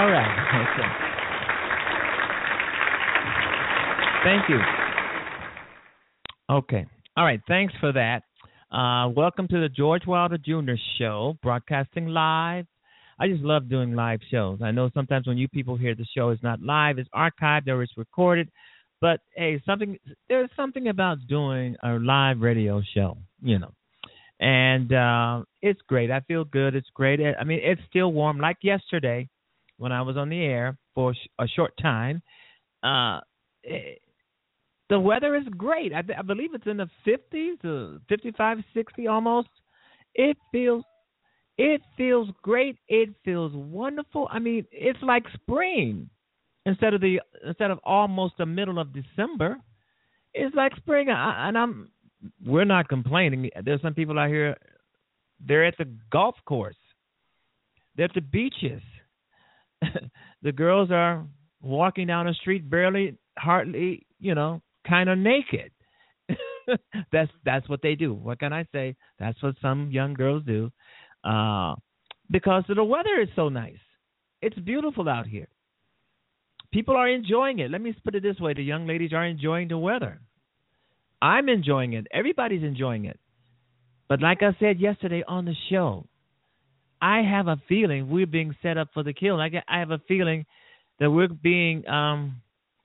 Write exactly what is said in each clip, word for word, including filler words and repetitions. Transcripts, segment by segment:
All right. Okay. Thank you. Okay. All right. Thanks for that. Uh, welcome to the George Wilder Junior Show, broadcasting live. I just love doing live shows. I know sometimes when you people hear the show is not live, it's archived or it's recorded. But hey, something there's something about doing a live radio show, you know, and uh, it's great. I feel good. It's great. I mean, it's still warm. Like yesterday, when I was on the air for a short time, uh, it, the weather is great. I, I believe it's in the fifties, uh, fifty-five, sixty almost. It feels it feels great. It feels wonderful. I mean, it's like spring instead of the instead of almost the middle of December. It's like spring, I, and I'm we're not complaining. There's some people out here. They're at the golf course. They're at the beaches. The girls are walking down the street, barely, hardly, you know, kind of naked. that's that's what they do. What can I say? That's what some young girls do, uh, because the weather is so nice. It's beautiful out here. People are enjoying it. Let me put it this way: the young ladies are enjoying the weather. I'm enjoying it. Everybody's enjoying it. But like I said yesterday on the show, I have a feeling we're being set up for the kill. Like I have a feeling that we're being um,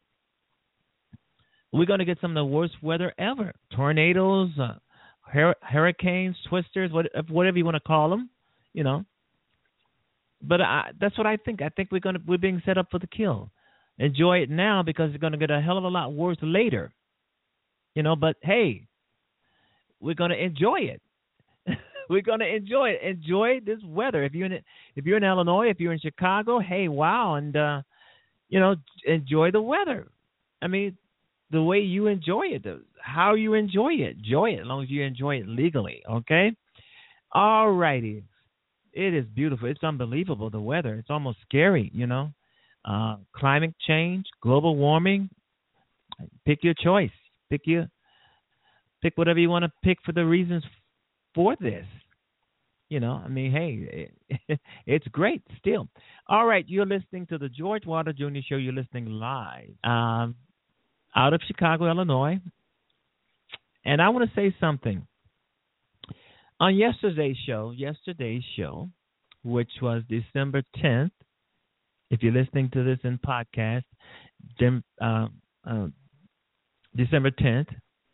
we're going to get some of the worst weather ever: tornadoes, uh, hur- hurricanes, twisters, what, whatever you want to call them, you know. But I, that's what I think. I think we're going to we're being set up for the kill. Enjoy it now because it's going to get a hell of a lot worse later, you know. But hey, we're going to enjoy it. We're going to enjoy it. Enjoy this weather. If you're in if you're in Illinois, if you're in Chicago, hey, wow, and uh, you know, enjoy the weather. I mean, the way you enjoy it, how you enjoy it, enjoy it as long as you enjoy it legally. Okay. All righty. It is beautiful. It's unbelievable. The weather. It's almost scary. You know, uh, climate change, global warming. Pick your choice. Pick your pick whatever you want to pick for the reasons for this. You know, I mean, hey, it, it's great still. All right, you're listening to the George Wilder Junior Show. You're listening live um, out of Chicago, Illinois. And I want to say something. On yesterday's show, yesterday's show, which was December tenth, if you're listening to this in podcast, uh, uh, December tenth,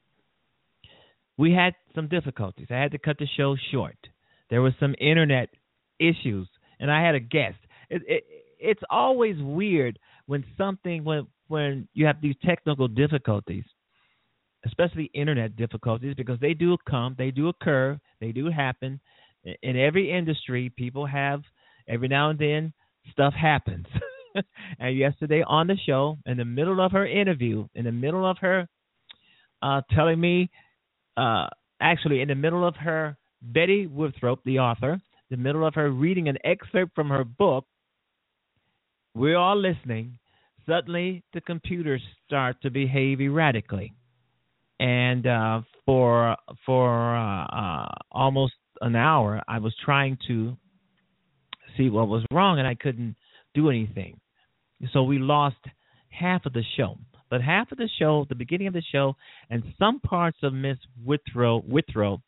we had some difficulties. I had to cut the show short. There were some internet issues, and I had a guest. It, it, it's always weird when something when when you have these technical difficulties, especially internet difficulties, because they do come, they do occur, they do happen. In every industry, people have, every now and then, stuff happens. And yesterday on the show, in the middle of her interview, in the middle of her uh, telling me, uh, actually in the middle of her, Betty Withrow, the author, the middle of her reading an excerpt from her book, we're all listening. Suddenly, the computers start to behave erratically. And uh, for for uh, uh, almost an hour, I was trying to see what was wrong, and I couldn't do anything. So we lost half of the show. But half of the show, the beginning of the show, and some parts of Miss Withrow, Withrow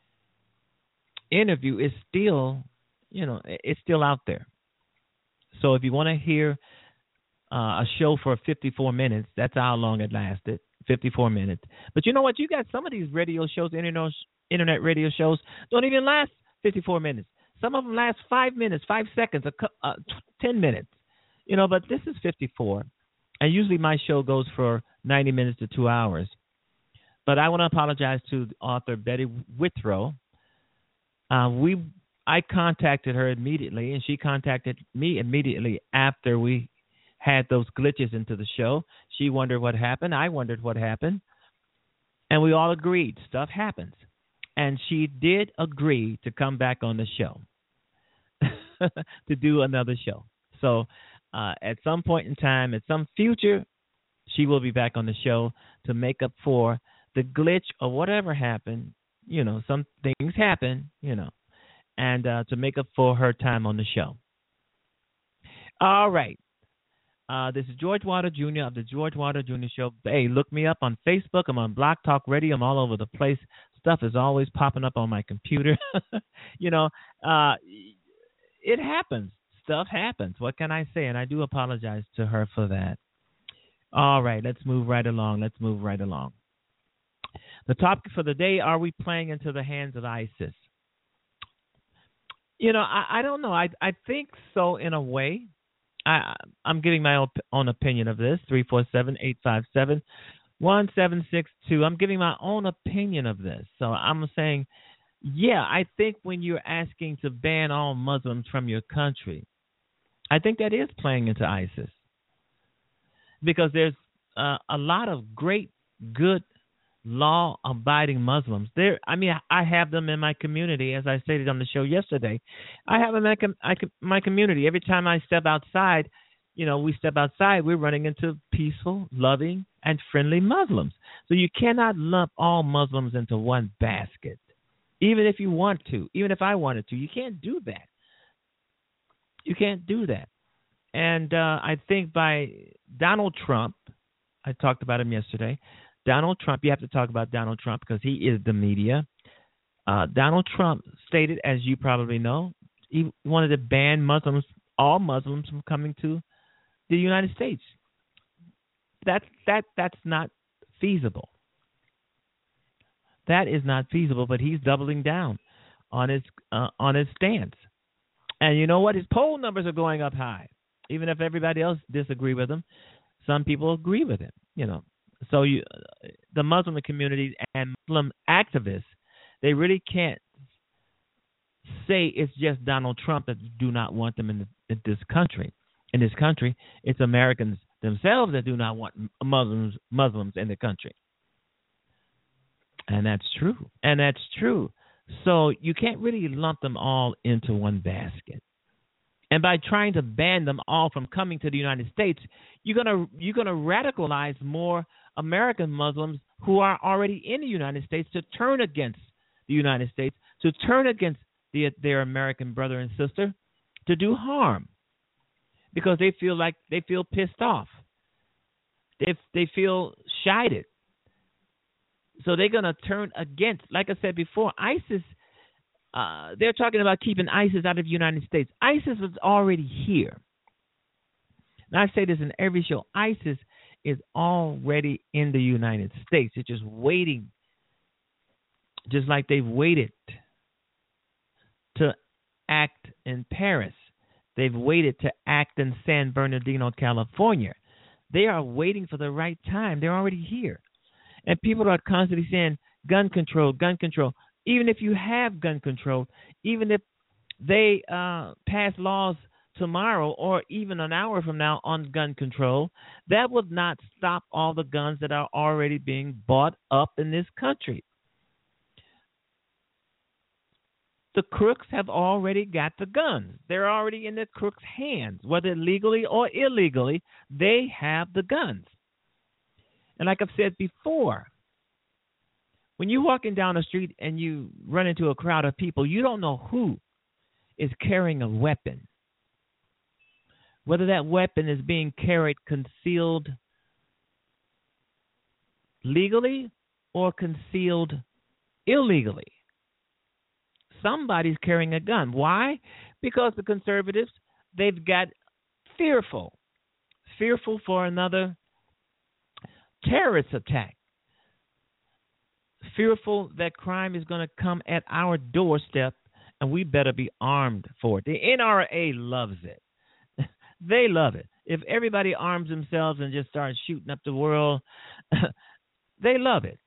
interview is still, you know, it's still out there. So if you want to hear uh, a show for fifty-four minutes, that's how long it lasted. fifty-four minutes. But you know what? You got some of these radio shows, internet internet radio shows, don't even last fifty-four minutes. Some of them last five minutes, five seconds, a, uh, ten minutes. You know, but this is fifty-four. And usually my show goes for ninety minutes to two hours. But I want to apologize to the author Betty Withrow. Uh, we, I contacted her immediately, and she contacted me immediately after we had those glitches into the show. She wondered what happened. I wondered what happened. And we all agreed stuff happens. And she did agree to come back on the show, to do another show. So uh, at some point in time, at some future, she will be back on the show to make up for the glitch or whatever happened. You know, some things happen, you know, and uh, to make up for her time on the show. All right. Uh, this is George Wilder Junior of the George Wilder Junior Show. Hey, look me up on Facebook. I'm on Block Talk Radio. I'm all over the place. Stuff is always popping up on my computer. you know, uh, it happens. Stuff happens. What can I say? And I do apologize to her for that. All right, let's move right along. Let's move right along. The topic for the day, are we playing into the hands of ISIS? You know, I, I don't know. I I think so in a way. I, I'm giving my own, own opinion of this, three four seven, eight five seven, one seven six two. I'm giving my own opinion of this. So I'm saying, yeah, I think when you're asking to ban all Muslims from your country, I think that is playing into ISIS. Because there's uh, a lot of great, good, law-abiding Muslims. There, I mean, I have them in my community, as I stated on the show yesterday. I have them in my, my community. Every time I step outside, you know, we step outside, we're running into peaceful, loving, and friendly Muslims. So you cannot lump all Muslims into one basket, even if you want to, even if I wanted to. You can't do that. You can't do that. And uh, I think by Donald Trump, I talked about him yesterday, Donald Trump, you have to talk about Donald Trump because he is the media. Uh, Donald Trump stated, as you probably know, he wanted to ban Muslims, all Muslims, from coming to the United States. That's, that, that's not feasible. That is not feasible, but he's doubling down on his, uh, on his stance. And you know what? His poll numbers are going up high. Even if everybody else disagree with him, some people agree with him, you know. So you, the Muslim community and Muslim activists, they really can't say it's just Donald Trump that do not want them in, the, in this country. In this country, it's Americans themselves that do not want Muslims Muslims in the country. And that's true. And that's true. So you can't really lump them all into one basket. And by trying to ban them all from coming to the United States, you're gonna you're gonna radicalize more American Muslims who are already in the United States to turn against the United States, to turn against the, their American brother and sister, to do harm, because they feel like they feel pissed off. They they feel shited. So they're gonna turn against. Like I said before, ISIS. Uh, they're talking about keeping ISIS out of the United States. ISIS was already here. And I say this in every show. ISIS is already in the United States. It's just waiting, just like they've waited to act in Paris. They've waited to act in San Bernardino, California. They are waiting for the right time. They're already here. And people are constantly saying, gun control, gun control. Even if you have gun control, even if they uh, pass laws tomorrow or even an hour from now on gun control, that would not stop all the guns that are already being bought up in this country. The crooks have already got the guns. They're already in the crooks' hands, whether legally or illegally, they have the guns. And like I've said before, when you're walking down the street and you run into a crowd of people, you don't know who is carrying a weapon. Whether that weapon is being carried concealed legally or concealed illegally. Somebody's carrying a gun. Why? Because the conservatives, they've got fearful, fearful for another terrorist attack. Fearful that crime is going to come at our doorstep, and we better be armed for it. The N R A loves it. They love it. If everybody arms themselves and just starts shooting up the world, they love it.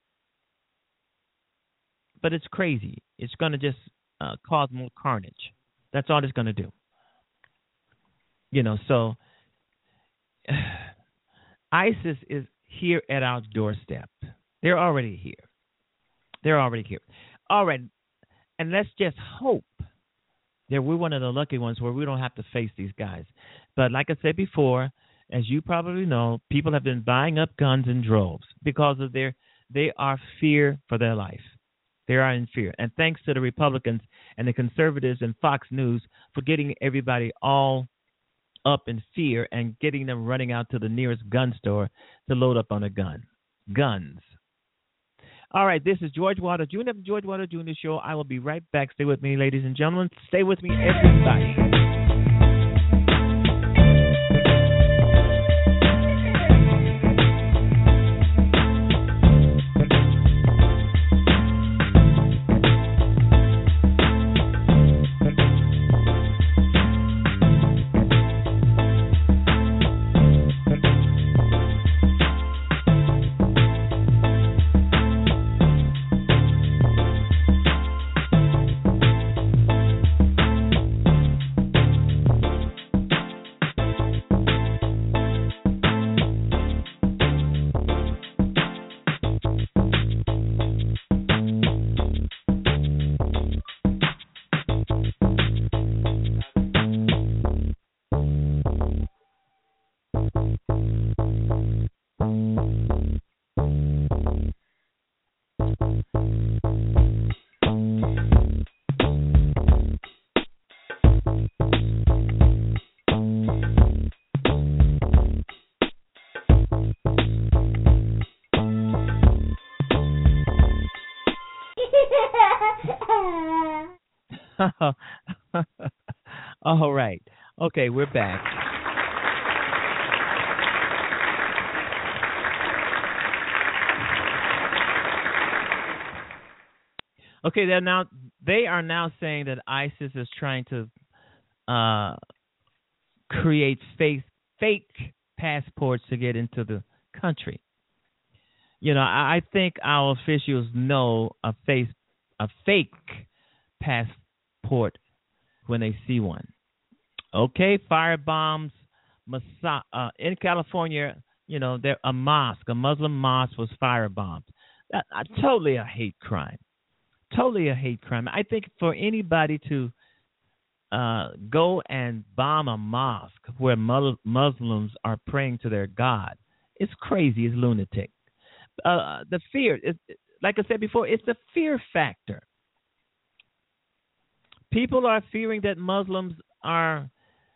But it's crazy. It's going to just uh, cause more carnage. That's all it's going to do. You know, so ISIS is here at our doorstep. They're already here. They're already here. All right. And let's just hope that we're one of the lucky ones where we don't have to face these guys. But like I said before, as you probably know, people have been buying up guns in droves because of their, they are fear for their life. They are in fear. And thanks to the Republicans and the conservatives and Fox News for getting everybody all up in fear and getting them running out to the nearest gun store to load up on a gun. Guns. All right, this is George Wilder Junior of the George Wilder Junior Show. I will be right back. Stay with me, ladies and gentlemen. Stay with me, everybody. All right. Okay, we're back. Okay, they're now they are now saying that ISIS is trying to uh, create fake fake passports to get into the country. You know, I, I think our officials know a face a fake passport when they see one. Okay, fire bombs, Massa- uh, in California. You know, there a mosque, a Muslim mosque, was firebombed. That uh, totally a hate crime. Totally a hate crime. I think for anybody to uh, go and bomb a mosque where mu- Muslims are praying to their God, it's crazy. It's lunatic. Uh, the fear, it, like I said before, it's the fear factor. People are fearing that Muslims are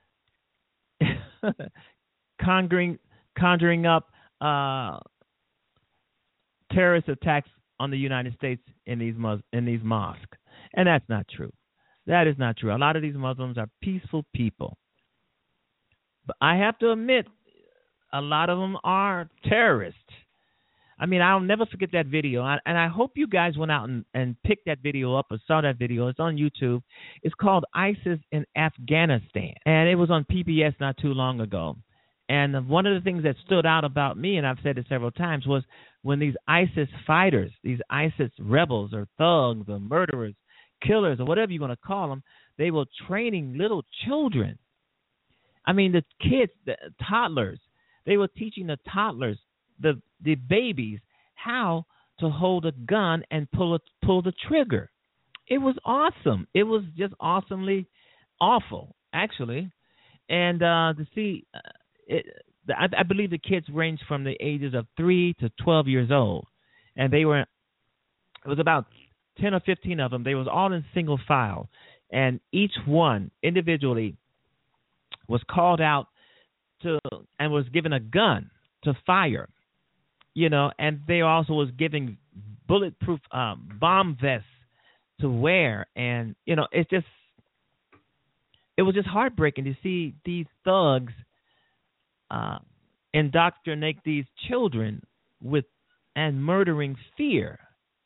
conjuring conjuring up uh, terrorist attacks on the United States in these mus- in these mosques, and that's not true. That is not true. A lot of these Muslims are peaceful people, but I have to admit, a lot of them are terrorists. I mean, I'll never forget that video, I, and I hope you guys went out and, and picked that video up or saw that video. It's on YouTube. It's called ISIS in Afghanistan, and it was on P B S not too long ago. And one of the things that stood out about me, and I've said it several times, was when these ISIS fighters, these ISIS rebels or thugs or murderers, killers or whatever you want to call them, they were training little children. I mean, the kids, the toddlers, they were teaching the toddlers, the the babies, how to hold a gun and pull a, pull the trigger. It was awesome. It was just awesomely awful, actually. And uh, to see, uh, it, I, I believe the kids ranged from the ages of three to twelve years old, and they were. It was about ten or fifteen of them. They was all in single file, and each one individually was called out to and was given a gun to fire. You know, and they also was giving bulletproof um, bomb vests to wear, and you know, it's just, it was just heartbreaking to see these thugs uh, indoctrinate these children with and murdering fear.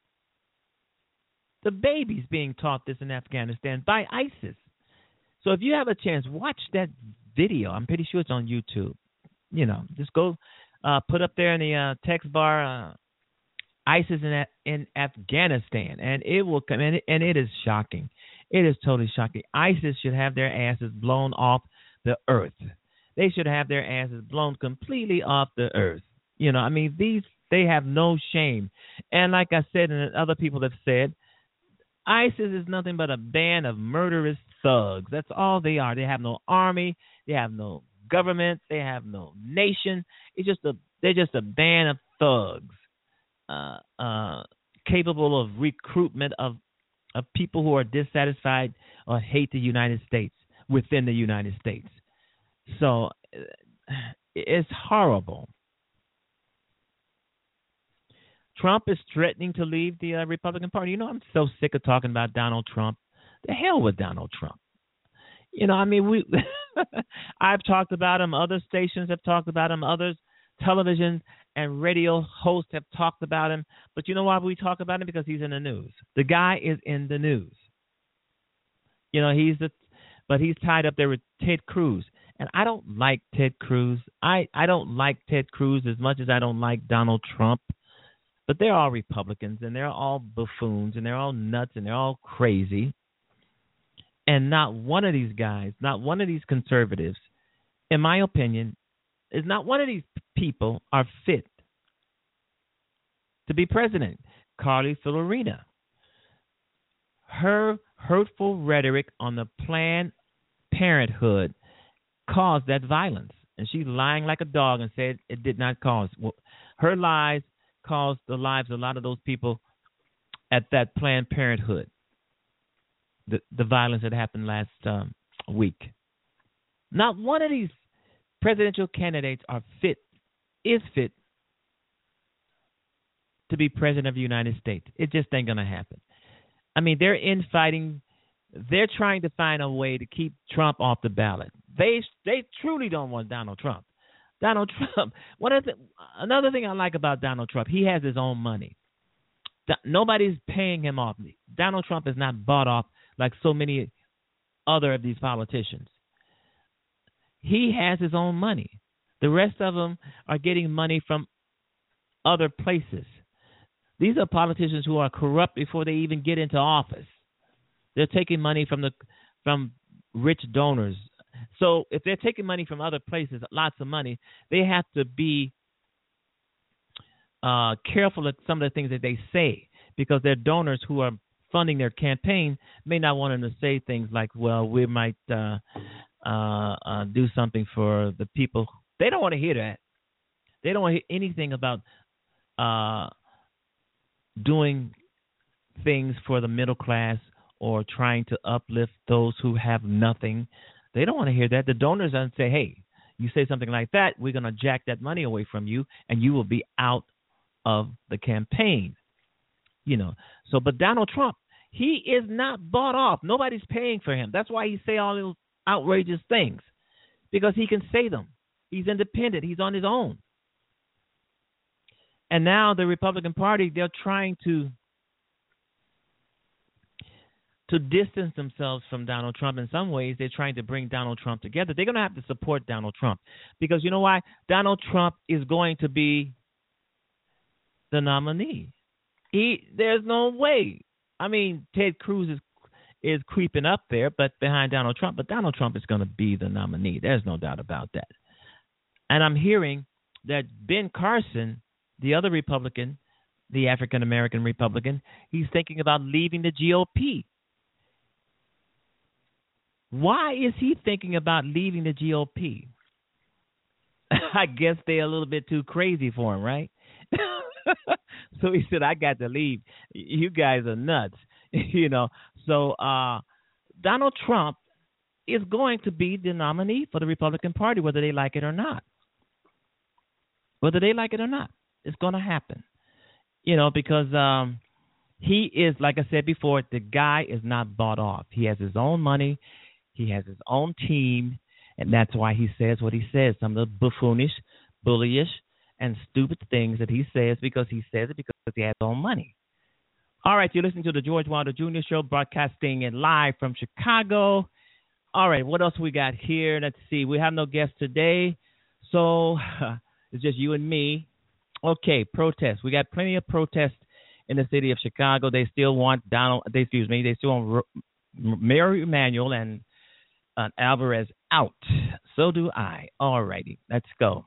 The babies being taught this in Afghanistan by ISIS. So if you have a chance, watch that video. I'm pretty sure it's on YouTube. You know, just go. Uh, put up there in the uh, text bar, uh, ISIS in, in Afghanistan, and it will come. And it, and it is shocking. It is totally shocking. ISIS should have their asses blown off the earth. They should have their asses blown completely off the earth. You know, I mean, these they have no shame. And like I said, and other people have said, ISIS is nothing but a band of murderous thugs. That's all they are. They have no army. They have no government, they have no nation. It's just a they're just a band of thugs, uh, uh, capable of recruitment of of people who are dissatisfied or hate the United States within the United States. So it's horrible. Trump is threatening to leave the uh, Republican Party. You know, I'm so sick of talking about Donald Trump. The hell with Donald Trump. You know, I mean, we. I've talked about him. Other stations have talked about him. Others, television and radio hosts have talked about him. But you know why we talk about him? Because he's in the news. The guy is in the news. You know, he's the, but he's tied up there with Ted Cruz. And I don't like Ted Cruz. I, I don't like Ted Cruz as much as I don't like Donald Trump. But they're all Republicans, and they're all buffoons, and they're all nuts, and they're all crazy. And not one of these guys, not one of these conservatives, in my opinion, is not one of these people are fit to be president. Carly Fiorina. Her hurtful rhetoric on the Planned Parenthood caused that violence. And she's lying like a dog and said it did not cause. Well, her lies caused the lives of a lot of those people at that Planned Parenthood. The the violence that happened last um, week. Not one of these presidential candidates are fit, is fit to be president of the United States. It just ain't gonna happen. I mean, they're infighting. They're trying to find a way to keep Trump off the ballot. They they truly don't want Donald Trump. Donald Trump. One of the, another thing I like about Donald Trump, he has his own money. Nobody's paying him off. Donald Trump is not bought off like so many other of these politicians. He has his own money. The rest of them are getting money from other places. These are politicians who are corrupt before they even get into office. They're taking money from the from rich donors. So if they're taking money from other places, lots of money, they have to be uh, careful of some of the things that they say, because their donors who are funding their campaign may not want them to say things like, well, we might uh, uh, uh, do something for the people. They don't want to hear that. They don't want to hear anything about uh, doing things for the middle class or trying to uplift those who have nothing. They don't want to hear that. The donors don't say, hey, you say something like that, we're going to jack that money away from you, and you will be out of the campaign. You know. So, but Donald Trump, he is not bought off. Nobody's paying for him. That's why he say all those outrageous things, because he can say them. He's independent. He's on his own. And now the Republican Party, they're trying to to distance themselves from Donald Trump. In some ways, they're trying to bring Donald Trump together. They're going to have to support Donald Trump, because you know why? Donald Trump is going to be the nominee. He, there's no way. I mean, Ted Cruz is is creeping up there, but behind Donald Trump. But Donald Trump is going to be the nominee. There's no doubt about that. And I'm hearing that Ben Carson, the other Republican, the African-American Republican, he's thinking about leaving the G O P. Why is he thinking about leaving the G O P? I guess they're a little bit too crazy for him, right? So he said, I got to leave. You guys are nuts. You know. So uh, Donald Trump is going to be the nominee for the Republican Party, whether they like it or not. Whether they like it or not, it's going to happen. You know, because um, he is, like I said before, the guy is not bought off. He has his own money. He has his own team, and that's why he says what he says, some of the buffoonish, bullyish, and stupid things that he says, because he says it because he has his own money. All right, you're listening to the George Wilder Junior Show, broadcasting it live from Chicago. All right, what else we got here? Let's see. We have no guests today, so it's just you and me. Okay, protests. We got plenty of protests in the city of Chicago. They still want Donald. They, excuse me. They still want Mayor Emanuel and uh, Alvarez out. So do I. All righty, let's go.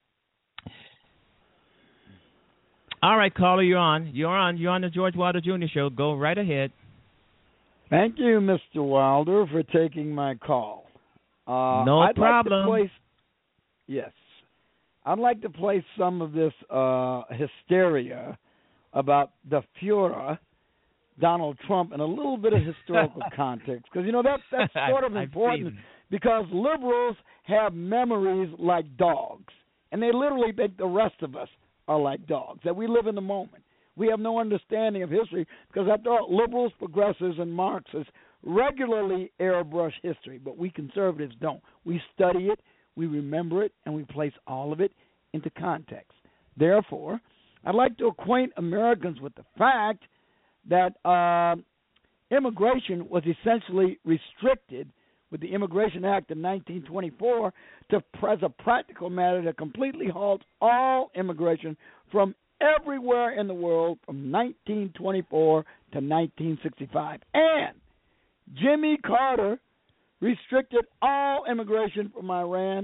All right, caller, you're on. You're on. You're on the George Wilder Junior Show. Go right ahead. Thank you, Mister Wilder, for taking my call. Uh, no I'd problem. Like to place, yes. I'd like to place some of this uh, hysteria about the Fuhrer, Donald Trump, in a little bit of historical context, because, you know, that, that's sort of important. because liberals have memories like dogs, and they literally think the rest of us are like dogs, that we live in the moment. We have no understanding of history because after all, liberals, progressives, and Marxists regularly airbrush history, but we conservatives don't. We study it, we remember it, and we place all of it into context. Therefore, I'd like to acquaint Americans with the fact that uh, immigration was essentially restricted with the Immigration Act of nineteen twenty-four to, as a practical matter, to completely halt all immigration from everywhere in the world from nineteen twenty-four to nineteen sixty-five. And Jimmy Carter restricted all immigration from Iran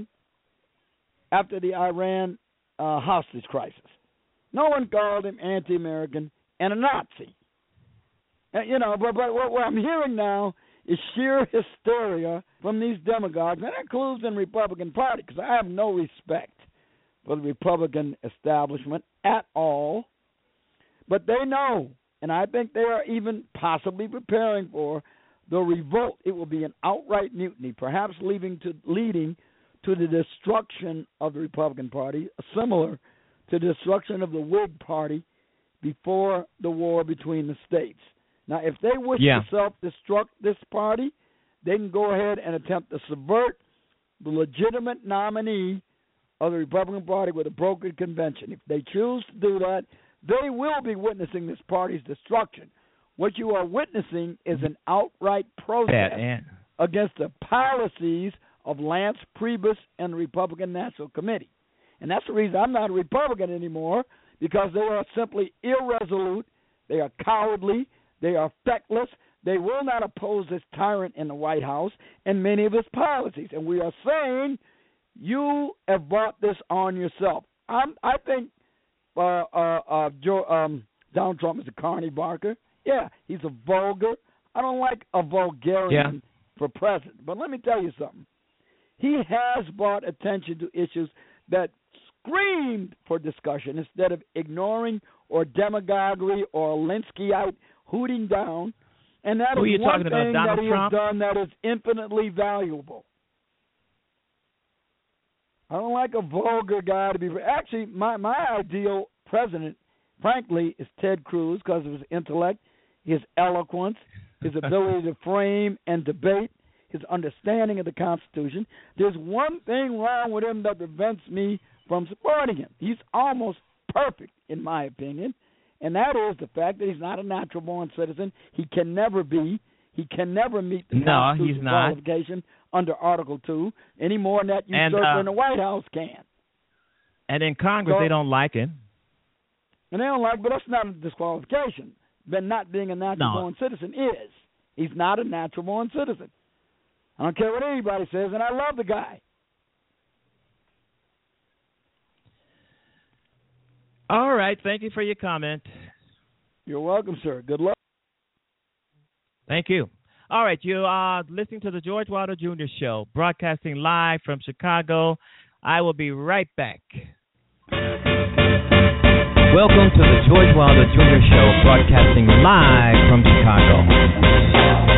after the Iran uh, hostage crisis. No one called him anti-American and a Nazi. And, you know, but, but what, what I'm hearing now is sheer hysteria from these demagogues, and that includes the Republican Party, because I have no respect for the Republican establishment at all. But they know, and I think they are even possibly preparing for the revolt. It will be an outright mutiny, perhaps leading to leading to the destruction of the Republican Party, similar to the destruction of the Whig Party before the war between the states. Now, if they wish yeah. to self-destruct this party, they can go ahead and attempt to subvert the legitimate nominee of the Republican Party with a brokered convention. If they choose to do that, they will be witnessing this party's destruction. What you are witnessing is an outright protest yeah, against the policies of Lance Priebus and the Republican National Committee. And that's the reason I'm not a Republican anymore, because they are simply irresolute, they are cowardly, they are feckless. They will not oppose this tyrant in the White House and many of his policies. And we are saying you have brought this on yourself. I'm, I think uh, uh, uh, Joe, um, Donald Trump is a Carney Barker. Yeah, he's a vulgar. I don't like a vulgarian yeah. for president. But let me tell you something. He has brought attention to issues that screamed for discussion instead of ignoring or demagoguery or Alinskyite hooting down, and that Who is are you one talking thing about, Donald that he Trump? has done that is infinitely valuable. I don't like a vulgar guy to be. Actually, my, my ideal president, frankly, is Ted Cruz because of his intellect, his eloquence, his ability to frame and debate, his understanding of the Constitution. There's one thing wrong with him that prevents me from supporting him. He's almost perfect, in my opinion. And that is the fact that he's not a natural-born citizen. He can never be. He can never meet the no, Constitutional he's not. qualification under Article two any more than that And, usurper uh, in the White House can. And in Congress, So- they don't like him. And they don't like, but that's not a disqualification. But not being a natural-born citizen is. He's not a natural-born citizen. I don't care what anybody says, and I love the guy. All right. Thank you for your comment. You're welcome, sir. Good luck. Thank you. All right. You are listening to the George Wilder Junior Show, broadcasting live from Chicago. I will be right back. Welcome to the George Wilder Junior Show, broadcasting live from Chicago.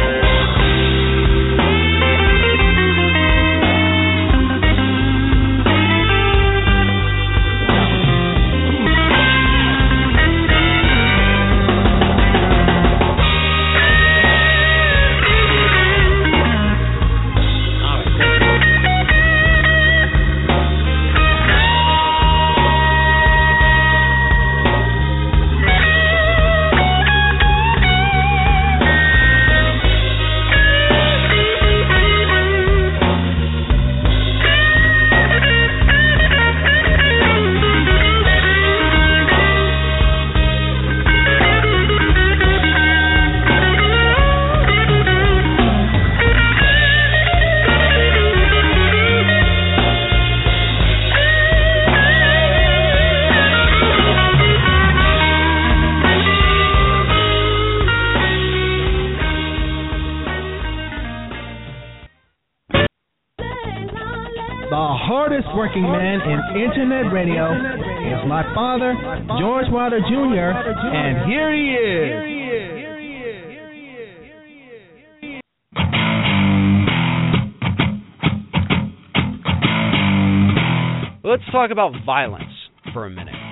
Working man in Internet radio is my father, George Wilder Junior, and here he is. let's talk about violence for a minute.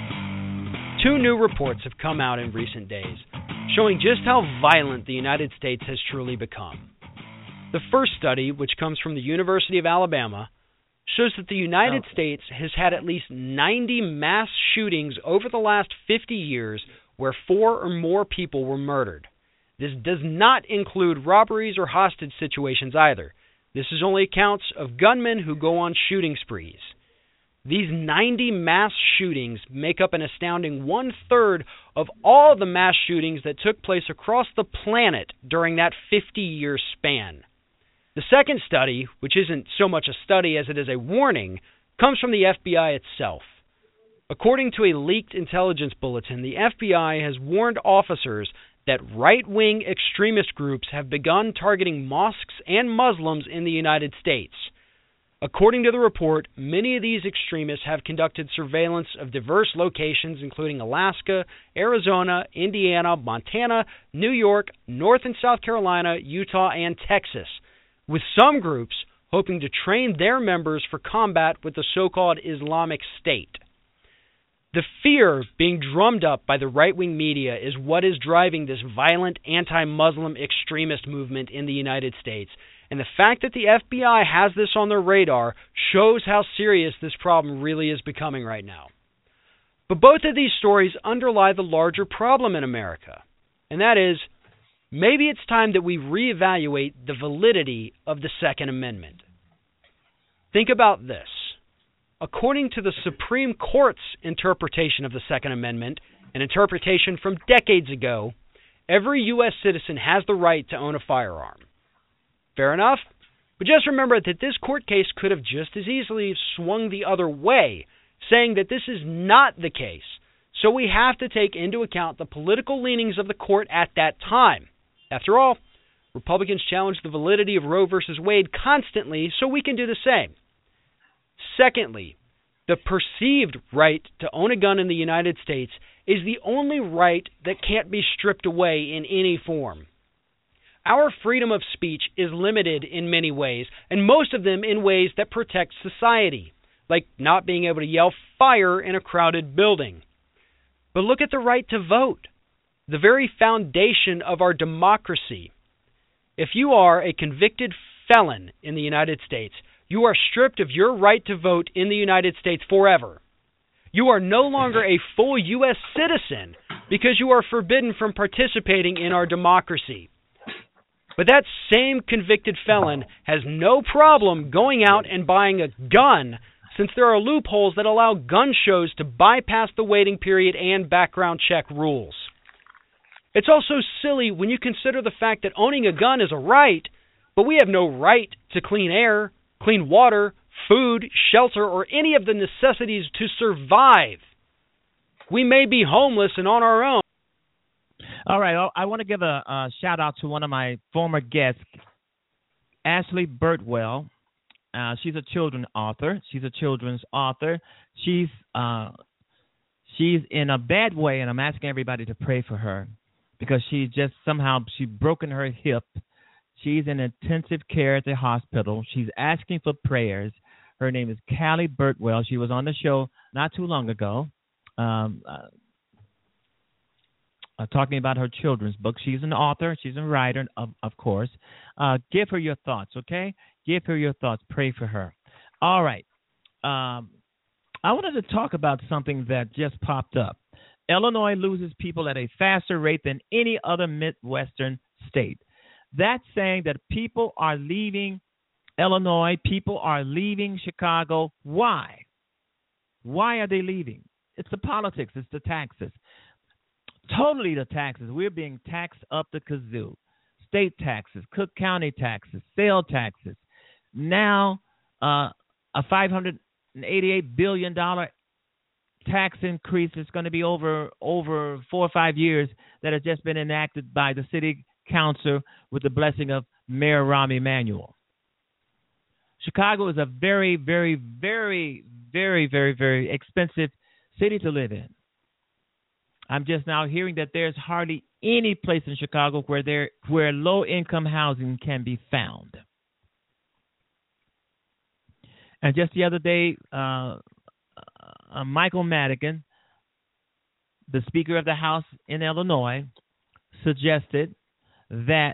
Two new reports have come out in recent days showing just how violent the United States has truly become. The first study, which comes from the University of Alabama, shows that the United oh. States has had at least ninety mass shootings over the last fifty years where four or more people were murdered. This does not include robberies or hostage situations either. This is only accounts of gunmen who go on shooting sprees. These ninety mass shootings make up an astounding one-third of all the mass shootings that took place across the planet during that fifty-year span. The second study, which isn't so much a study as it is a warning, comes from the F B I itself. According to a leaked intelligence bulletin, the F B I has warned officers that right-wing extremist groups have begun targeting mosques and Muslims in the United States. According to the report, many of these extremists have conducted surveillance of diverse locations including Alaska, Arizona, Indiana, Montana, New York, North and South Carolina, Utah, and Texas, with some groups hoping to train their members for combat with the so-called Islamic State. The fear being drummed up by the right-wing media is what is driving this violent anti-Muslim extremist movement in the United States. And the fact that the F B I has this on their radar shows how serious this problem really is becoming right now. But both of these stories underlie the larger problem in America, and that is, maybe it's time that we reevaluate the validity of the Second Amendment. Think about this. According to the Supreme Court's interpretation of the Second Amendment, an interpretation from decades ago, every U S citizen has the right to own a firearm. Fair enough, but just remember that this court case could have just as easily swung the other way, saying that this is not the case, so we have to take into account the political leanings of the court at that time. After all, Republicans challenge the validity of Roe versus Wade constantly, so we can do the same. Secondly, the perceived right to own a gun in the United States is the only right that can't be stripped away in any form. Our freedom of speech is limited in many ways, and most of them in ways that protect society, like not being able to yell fire in a crowded building. But look at the right to vote, the very foundation of our democracy. If you are a convicted felon in the United States, you are stripped of your right to vote in the United States forever. You are no longer a full U S citizen because you are forbidden from participating in our democracy. But that same convicted felon has no problem going out and buying a gun, since there are loopholes that allow gun shows to bypass the waiting period and background check rules. It's also silly when you consider the fact that owning a gun is a right, but we have no right to clean air, clean water, food, shelter, or any of the necessities to survive. We may be homeless and on our own. All right, I want to give a, a shout-out to one of my former guests, Ashley Birtwell. Uh, she's a children's author. She's a children's author. She's uh, she's in a bad way, and I'm asking everybody to pray for her because she just somehow she broken her hip. She's in intensive care at the hospital. She's asking for prayers. Her name is Callie Birtwell. She was on the show not too long ago. Um, uh, Uh, talking about her children's book. She's an author. She's a writer, of, of course. Uh, give her your thoughts, okay? Give her your thoughts. Pray for her. All right. Um, I wanted to talk about something that just popped up. Illinois loses people at a faster rate than any other Midwestern state. That's saying that people are leaving Illinois. People are leaving Chicago. Why? Why are they leaving? It's the politics. It's the taxes. Totally the taxes. We're being taxed up the kazoo. State taxes, Cook County taxes, sale taxes. Now, uh, a five hundred eighty-eight billion dollars tax increase is going to be over over four or five years that has just been enacted by the city council with the blessing of Mayor Rahm Emanuel. Chicago is a very, very, very, very, very, very expensive city to live in. I'm just now hearing that there's hardly any place in Chicago where there where low-income housing can be found. And just the other day, uh, uh, Michael Madigan, the Speaker of the House in Illinois, suggested that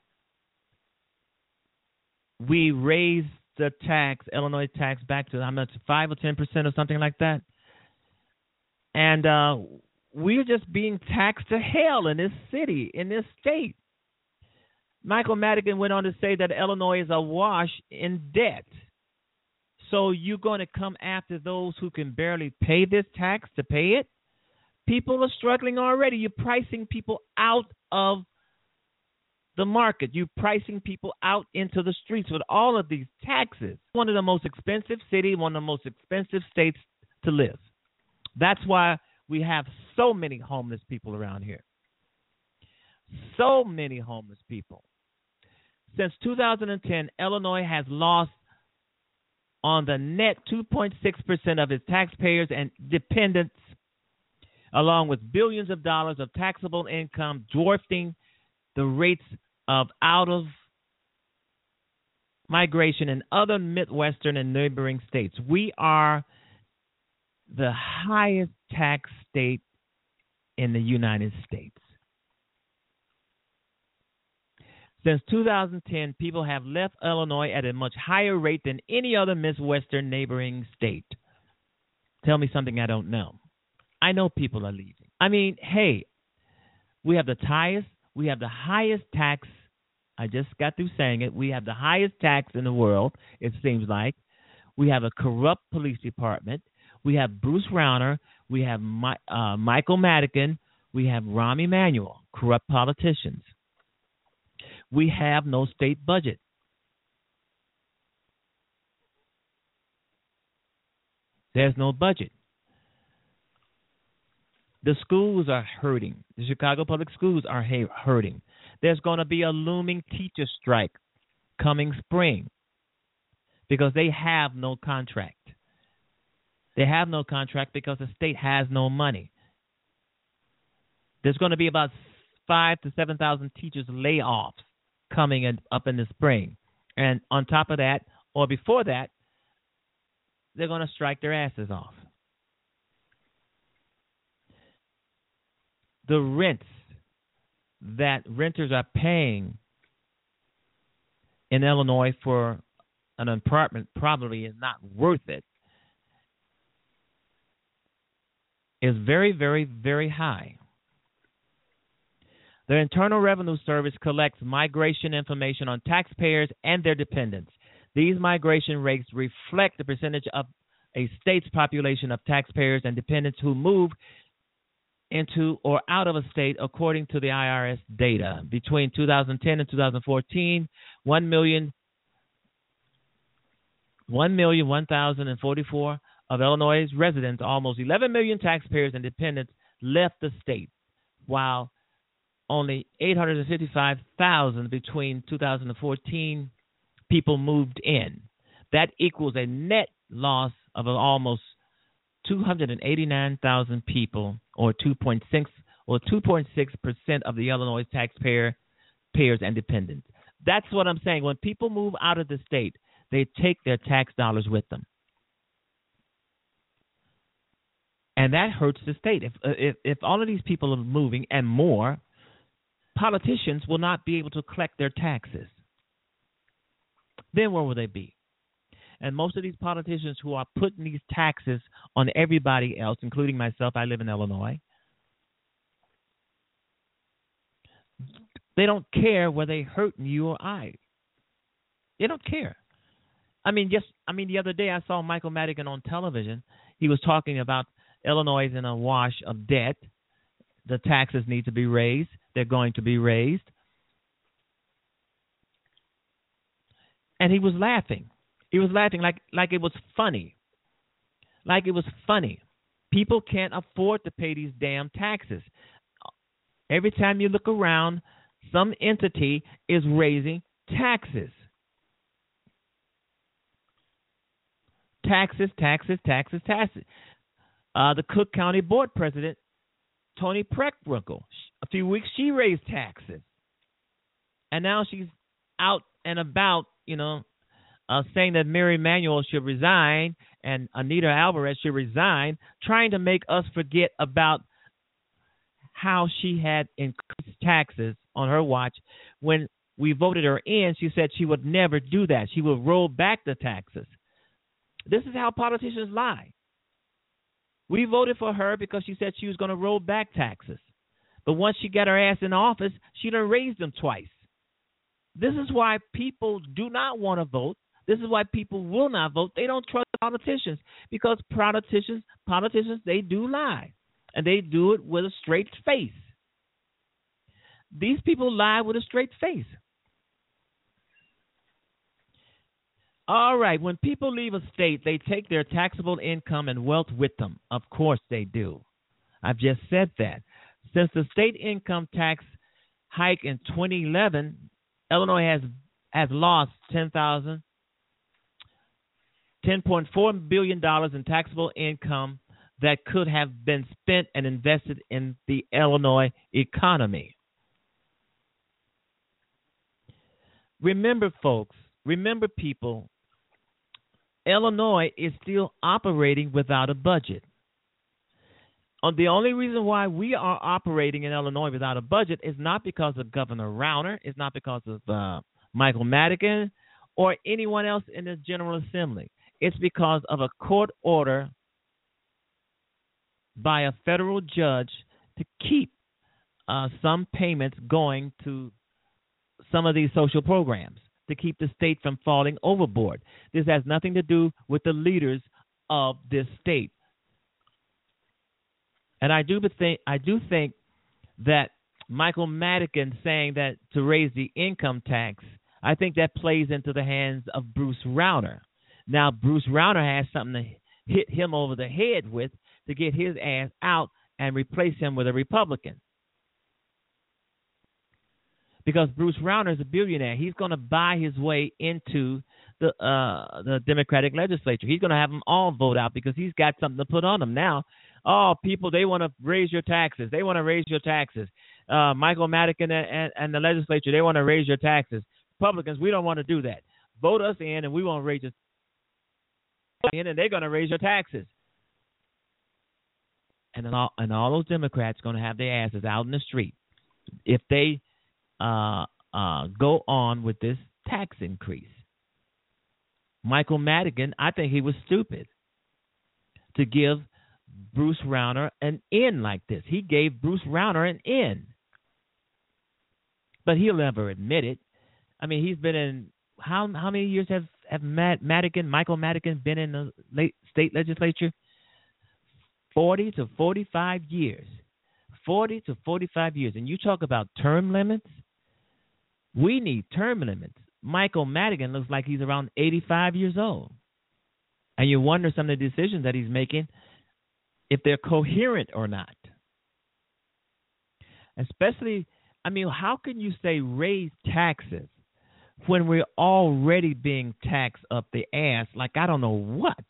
we raise the tax, Illinois tax, back to how much, five or ten percent or something like that. And uh, we're just being taxed to hell in this city, in this state. Michael Madigan went on to say that Illinois is awash in debt. So you're going to come after those who can barely pay this tax to pay it? People are struggling already. You're pricing people out of the market. You're pricing people out into the streets with all of these taxes. One of the most expensive cities, one of the most expensive states to live. That's why we have so many homeless people around here. So many homeless people. Since two thousand ten, Illinois has lost on the net two point six percent of its taxpayers and dependents, along with billions of dollars of taxable income, dwarfing the rates of out-of migration in other Midwestern and neighboring states. We are the highest tax state in the United States. Since two thousand ten, people have left Illinois at a much higher rate than any other Midwestern neighboring state. Tell me something I don't know. I know people are leaving. I mean, hey, we have the highest, we have the highest tax. I just got through saying it. We have the highest tax in the world, it seems like. We have a corrupt police department. We have Bruce Rauner. We have My, uh, Michael Madigan. We have Rahm Emanuel, corrupt politicians. We have no state budget. There's no budget. The schools are hurting. The Chicago public schools are hurting. There's going to be a looming teacher strike coming spring because they have no contract. They have no contract because the state has no money. There's going to be about five to seven thousand teachers layoffs coming in, up in the spring. And on top of that, or before that, they're going to strike their asses off. The rents that renters are paying in Illinois for an apartment probably is not worth it. Is very, very, very high. The Internal Revenue Service collects migration information on taxpayers and their dependents. These migration rates reflect the percentage of a state's population of taxpayers and dependents who move into or out of a state according to the I R S data. Between two thousand ten and two thousand fourteen, one million, one million, one thousand forty-four of Illinois' residents, almost eleven million taxpayers and dependents, left the state, while only eight hundred fifty-five thousand between two thousand fourteen people moved in. That equals a net loss of almost two hundred eighty-nine thousand people, or two point six or two point six percent of the Illinois taxpayer payers and dependents. That's what I'm saying. When people move out of the state, they take their tax dollars with them. And that hurts the state. If, if if all of these people are moving and more, politicians will not be able to collect their taxes. Then where will they be? And most of these politicians who are putting these taxes on everybody else, including myself, I live in Illinois, they don't care whether they hurting you or I. They don't care. I mean, just I mean, the other day I saw Michael Madigan on television. He was talking about Illinois is in a wash of debt. The taxes need to be raised. They're going to be raised. And he was laughing. He was laughing like, like it was funny. Like it was funny. People can't afford to pay these damn taxes. Every time you look around, some entity is raising taxes. Taxes, taxes, taxes, taxes. Uh, the Cook County Board President, Toni Preckwinkle, a few weeks she raised taxes. And now she's out and about, you know, uh, saying that Mary Emanuel should resign and Anita Alvarez should resign, trying to make us forget about how she had increased taxes on her watch. When we voted her in, she said she would never do that. She would roll back the taxes. This is how politicians lie. We voted for her because she said she was going to roll back taxes. But once she got her ass in office, she done raised them twice. This is why people do not want to vote. This is why people will not vote. They don't trust politicians because politicians, politicians, they do lie. And they do it with a straight face. These people lie with a straight face. All right, when people leave a state, they take their taxable income and wealth with them. Of course they do. I've just said that. Since the state income tax hike in twenty eleven, Illinois has has lost ten thousand, ten point four billion dollars in taxable income that could have been spent and invested in the Illinois economy. Remember, folks, remember, people, Illinois is still operating without a budget. Uh, the only reason why we are operating in Illinois without a budget is not because of Governor Rauner, it's not because of uh, Michael Madigan or anyone else in the General Assembly. It's because of a court order by a federal judge to keep uh, some payments going to some of these social programs, to keep the state from falling overboard. This has nothing to do with the leaders of this state. And I do think I do think that Michael Madigan saying that to raise the income tax, I think that plays into the hands of Bruce Rauner. Now, Bruce Rauner has something to hit him over the head with to get his ass out and replace him with a Republican. Because Bruce Rauner is a billionaire. He's going to buy his way into the uh, the Democratic legislature. He's going to have them all vote out because he's got something to put on them. Now, oh, people, they want to raise your taxes. They want to raise your taxes. Uh, Michael Madigan and, and, and the legislature, they want to raise your taxes. Republicans, we don't want to do that. Vote us in and we won't raise your in and they're going to raise your taxes. And all, and all those Democrats are going to have their asses out in the street if they Uh, uh, go on with this tax increase. Michael Madigan, I think he was stupid to give Bruce Rauner an in like this. He gave Bruce Rauner an in. But he'll never admit it. I mean, he's been in, how how many years have, have Madigan, Michael Madigan been in the late state legislature? forty to forty-five years. forty to forty-five years. And you talk about term limits? We need term limits. Michael Madigan looks like he's around eighty-five years old. And you wonder some of the decisions that he's making, if they're coherent or not. Especially, I mean, how can you say raise taxes when we're already being taxed up the ass like I don't know what?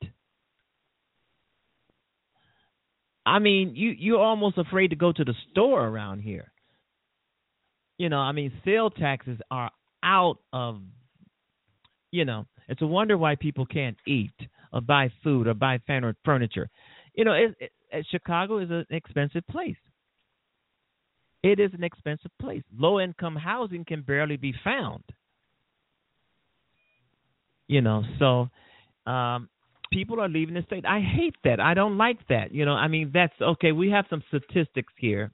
I mean, you, you're almost afraid to go to the store around here. You know, I mean, sale taxes are out of, you know, it's a wonder why people can't eat or buy food or buy furniture. You know, it, it, Chicago is an expensive place. It is an expensive place. Low-income housing can barely be found. You know, so um, people are leaving the state. I hate that. I don't like that. You know, I mean, that's okay. We have some statistics here.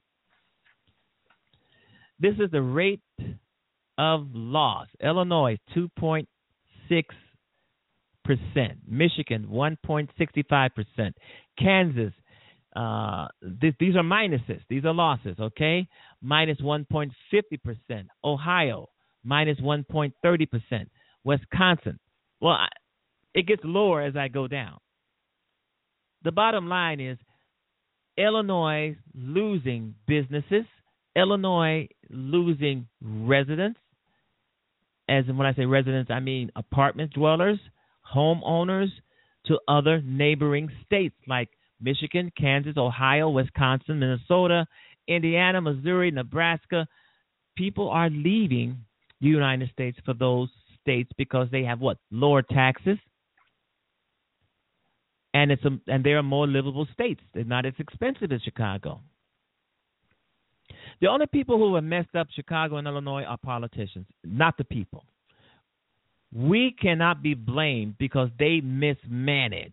This is the rate of loss. Illinois, two point six percent. Michigan, one point six five percent. Kansas, uh, th- these are minuses. These are losses, okay? Minus one point five zero percent. Ohio, minus one point three zero percent. Wisconsin. Well, I, it gets lower as I go down. The bottom line is Illinois losing businesses, Illinois losing residents, as in when I say residents, I mean apartment dwellers, homeowners, to other neighboring states like Michigan, Kansas, Ohio, Wisconsin, Minnesota, Indiana, Missouri, Nebraska. People are leaving the United States for those states because they have what? Lower taxes. And it's a, and they are more livable states. They're not as expensive as Chicago. The only people who have messed up Chicago and Illinois are politicians, not the people. We cannot be blamed because they mismanage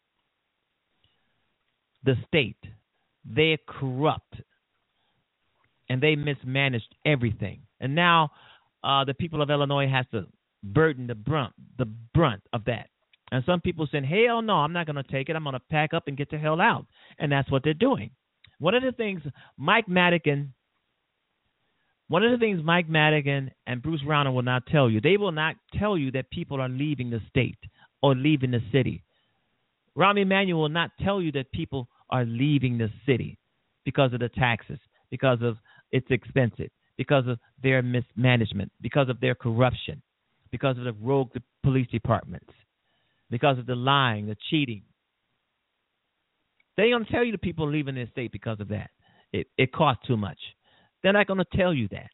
the state. They're corrupt, and they mismanaged everything. And now uh, the people of Illinois has to burden the brunt, the brunt of that. And some people saying, hell no, I'm not going to take it. I'm going to pack up and get the hell out. And that's what they're doing. One of the things Mike Madigan, one of the things Mike Madigan and Bruce Rauner will not tell you, they will not tell you that people are leaving the state or leaving the city. Rahm Emanuel will not tell you that people are leaving the city because of the taxes, because of it's expensive, because of their mismanagement, because of their corruption, because of the rogue police departments, because of the lying, the cheating. They ain't going to tell you the people leaving their state because of that. It, it costs too much. They're not going to tell you that.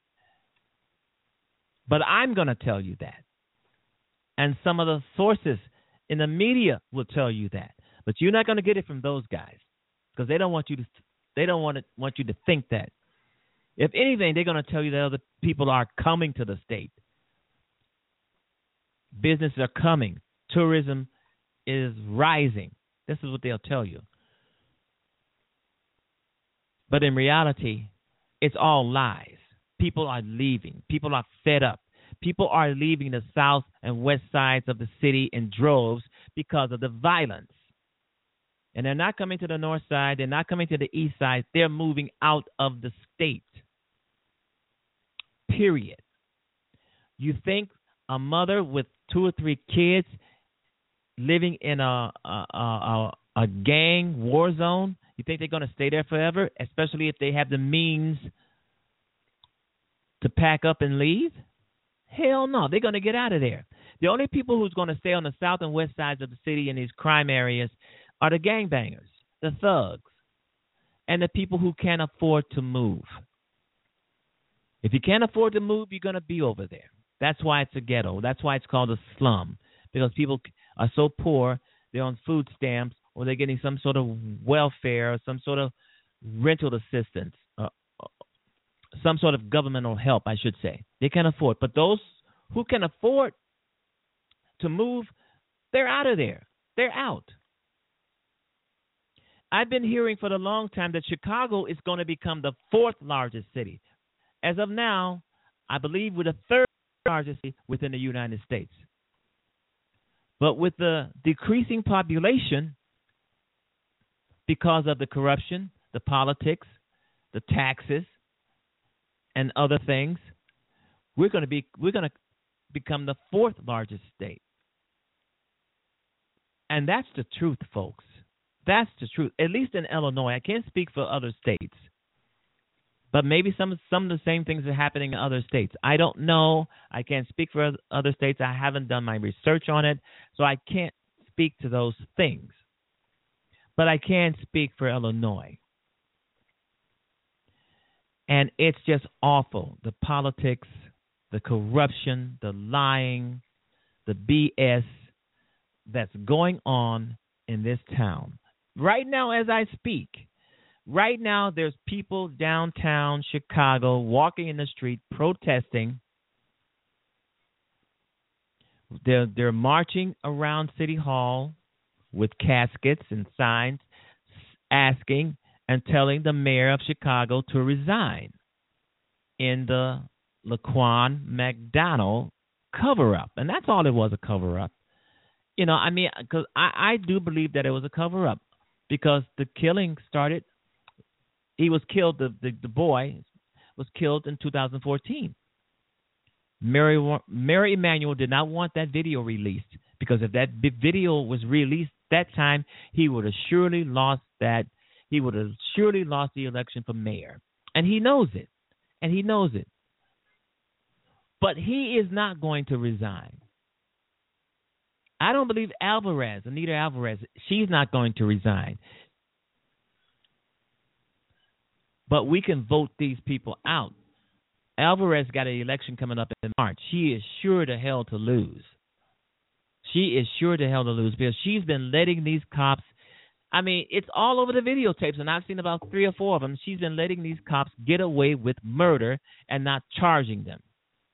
But I'm going to tell you that. And some of the sources in the media will tell you that. But you're not going to get it from those guys because they don't want you to they don't want to, want you to think that. If anything, they're going to tell you that other people are coming to the state. Businesses are coming. Tourism is rising. This is what they'll tell you. But in reality, it's all lies. People are leaving. People are fed up. People are leaving the south and west sides of the city in droves because of the violence. And they're not coming to the north side. They're not coming to the east side. They're moving out of the state. Period. You think a mother with two or three kids living in a a, a, a gang war zone, you think they're going to stay there forever, especially if they have the means to pack up and leave? Hell no, they're going to get out of there. The only people who's going to stay on the south and west sides of the city in these crime areas are the gangbangers, the thugs, and the people who can't afford to move. If you can't afford to move, you're going to be over there. That's why it's a ghetto. That's why it's called a slum, because people are so poor, they're on food stamps, or they're getting some sort of welfare or some sort of rental assistance, uh, some sort of governmental help, I should say. They can afford. But those who can afford to move, they're out of there. They're out. I've been hearing for a long time that Chicago is going to become the fourth largest city. As of now, I believe we're the third largest city within the United States. But with the decreasing population, because of the corruption, the politics, the taxes, and other things, we're going to be we're going to become the fourth largest state. And that's the truth, folks. That's the truth. At least in Illinois. I can't speak for other states. But maybe some some of the same things are happening in other states. I don't know. I can't speak for other states. I haven't done my research on it, so I can't speak to those things. But I can speak for Illinois. And it's just awful. The politics, the corruption, the lying, the B S that's going on in this town. Right now, as I speak, right now there's people downtown Chicago walking in the street protesting. They're, they're marching around City Hall with caskets and signs asking and telling the mayor of Chicago to resign in the Laquan McDonald cover-up. And that's all it was, a cover-up. You know, I mean, because I, I do believe that it was a cover-up because the killing started, he was killed, the, the, the boy was killed in two thousand fourteen. Mary, Mary Emanuel did not want that video released because if that video was released that time, he would have surely lost that. He would have surely lost the election for mayor. And he knows it. And he knows it. But he is not going to resign. I don't believe Alvarez, Anita Alvarez, she's not going to resign. But we can vote these people out. Alvarez got an election coming up in March. She is sure to hell to lose. She is sure to hell to lose because she's been letting these cops, I mean, it's all over the videotapes, and I've seen about three or four of them. She's been letting these cops get away with murder and not charging them.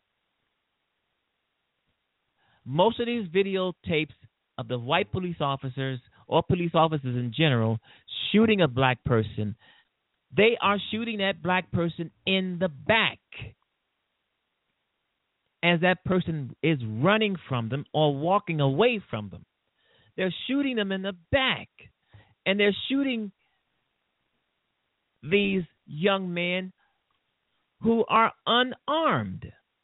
Most of these videotapes of the white police officers or police officers in general shooting a black person, they are shooting that black person in the back as that person is running from them or walking away from them. They're shooting them in the back, and they're shooting these young men who are unarmed.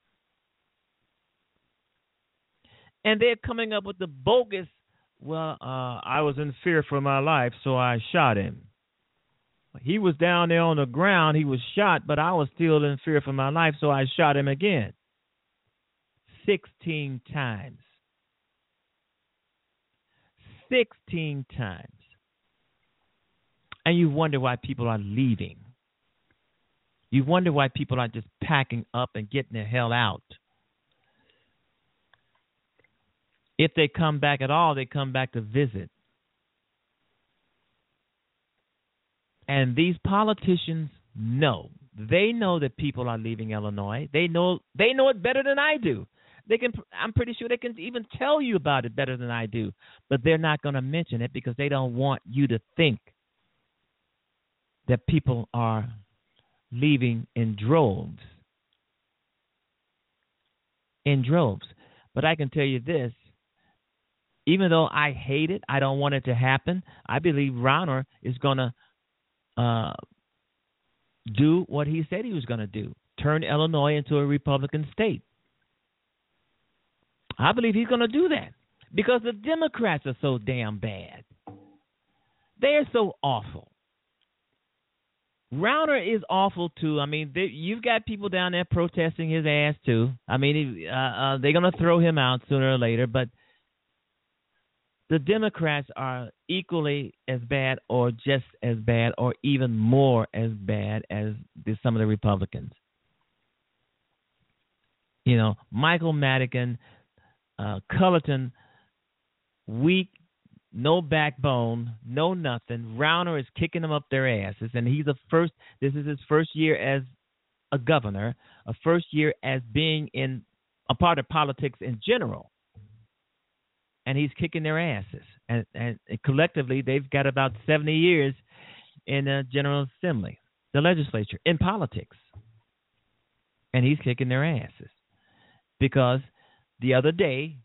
And they're coming up with the bogus, well, uh, I was in fear for my life, so I shot him. He was down there on the ground. He was shot, but I was still in fear for my life, so I shot him again. Sixteen times. Sixteen times. And you wonder why people are leaving. You wonder why people are just packing up and getting the hell out. If they come back at all, they come back to visit. And these politicians know. They know that people are leaving Illinois. They know they know it better than I do. They can I'm pretty sure they can even tell you about it better than I do. But they're not going to mention it because they don't want you to think that people are leaving in droves. In droves. But I can tell you this. Even though I hate it, I don't want it to happen, I believe Rauner is going to uh, do what he said he was going to do, turn Illinois into a Republican state. I believe he's going to do that because the Democrats are so damn bad. They're so awful. Rauner is awful, too. I mean, they, you've got people down there protesting his ass, too. I mean, uh, uh, they're going to throw him out sooner or later, but the Democrats are equally as bad or just as bad or even more as bad as the, some of the Republicans. You know, Michael Madigan, uh, Cullerton, weak, no backbone, no nothing. Rauner is kicking them up their asses, and he's the first. This is his first year as a governor, a first year as being in a part of politics in general. And he's kicking their asses. And, and, and collectively, they've got about seventy years in the General Assembly, the legislature, in politics. And he's kicking their asses. Because the other day,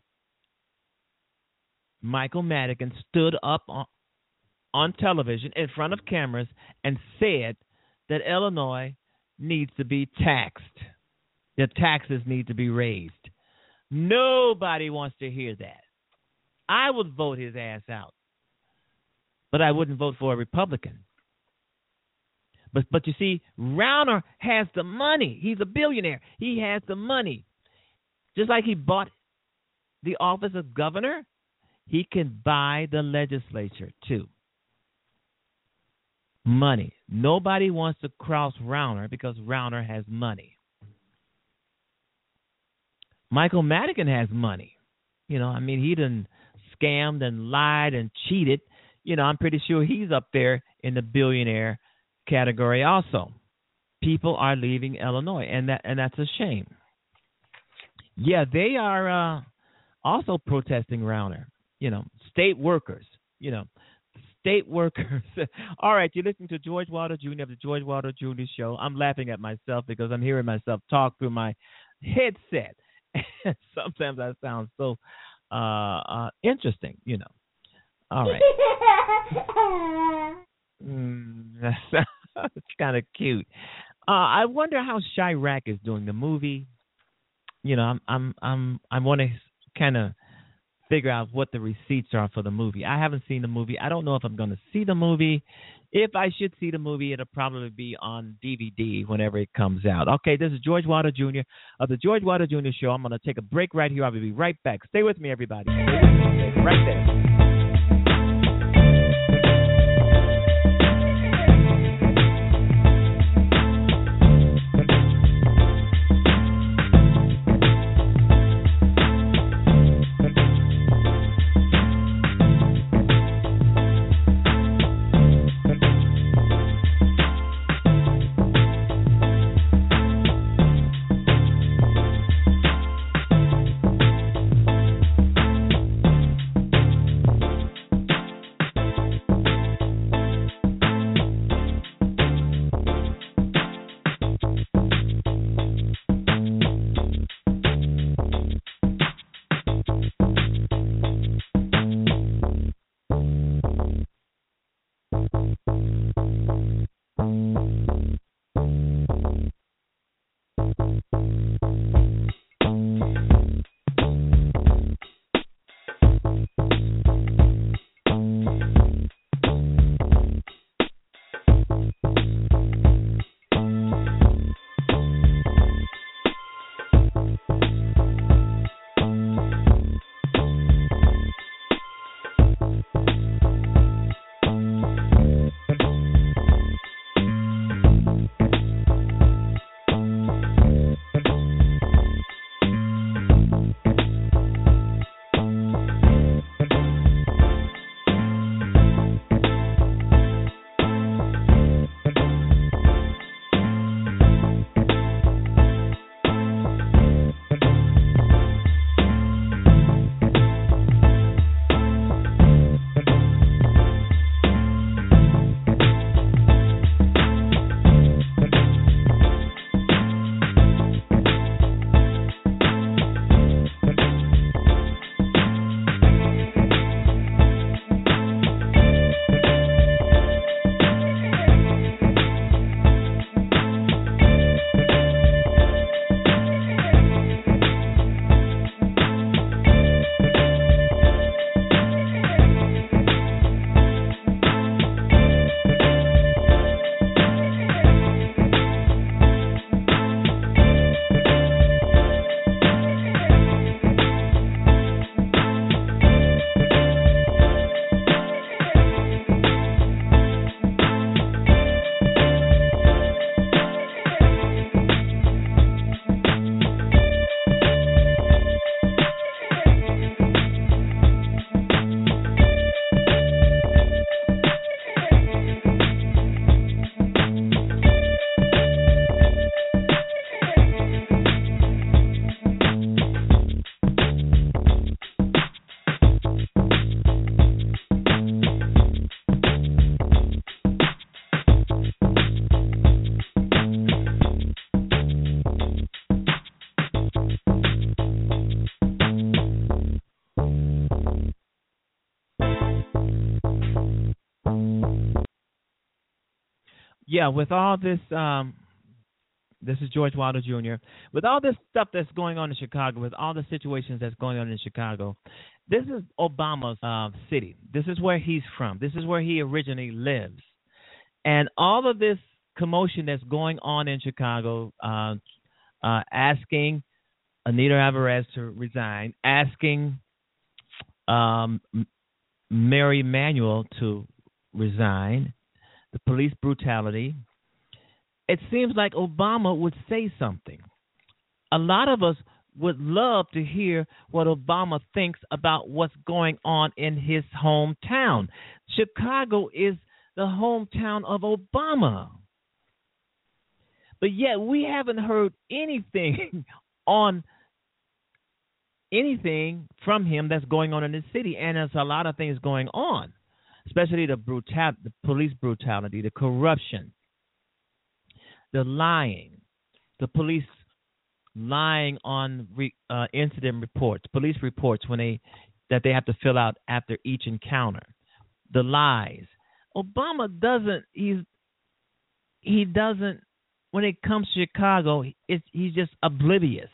Michael Madigan stood up on, on television in front of cameras and said that Illinois needs to be taxed. The taxes need to be raised. Nobody wants to hear that. I would vote his ass out, but I wouldn't vote for a Republican. But but you see, Rauner has the money. He's a billionaire. He has the money. Just like he bought the office of governor, he can buy the legislature too. Money. Nobody wants to cross Rauner because Rauner has money. Michael Madigan has money. You know, I mean, he done scammed and lied and cheated. You know, I'm pretty sure he's up there in the billionaire category also. People are leaving Illinois, and that and that's a shame. Yeah, they are uh, also protesting Rauner. You know, state workers. You know, state workers. All right, you're listening to George Wilder Junior of the George Wilder Junior Show. I'm laughing at myself because I'm hearing myself talk through my headset. Sometimes I sound so uh, uh, interesting, you know. All right. mm, that's kind of cute. Uh, I wonder how Chirac is doing. The movie, you know, I'm, I'm, I'm, I want to kind of figure out what the receipts are for the movie. I haven't seen the movie. I don't know if I'm going to see the movie. If I should see the movie, it'll probably be on D V D whenever it comes out. Okay, this is George Wilder Junior of the George Wilder Junior Show. I'm going to take a break right here. I'll be right back. Stay with me, everybody. Stay with me. Right there. yeah, with all this, um, this is George Wilder Junior With all this stuff that's going on in Chicago, with all the situations that's going on in Chicago, this is Obama's uh, city. This is where he's from. This is where he originally lives. And all of this commotion that's going on in Chicago, uh, uh, asking Anita Alvarez to resign, asking um, Mary Emanuel to resign, the police brutality, it seems like Obama would say something. A lot of us would love to hear what Obama thinks about what's going on in his hometown. Chicago is the hometown of Obama. But yet we haven't heard anything on anything from him that's going on in the city. And there's a lot of things going on, especially the brutal, the police brutality, the corruption, the lying, the police lying on re, uh, incident reports, police reports when they that they have to fill out after each encounter, the lies. Obama doesn't. He's he doesn't. When it comes to Chicago, it's, he's just oblivious.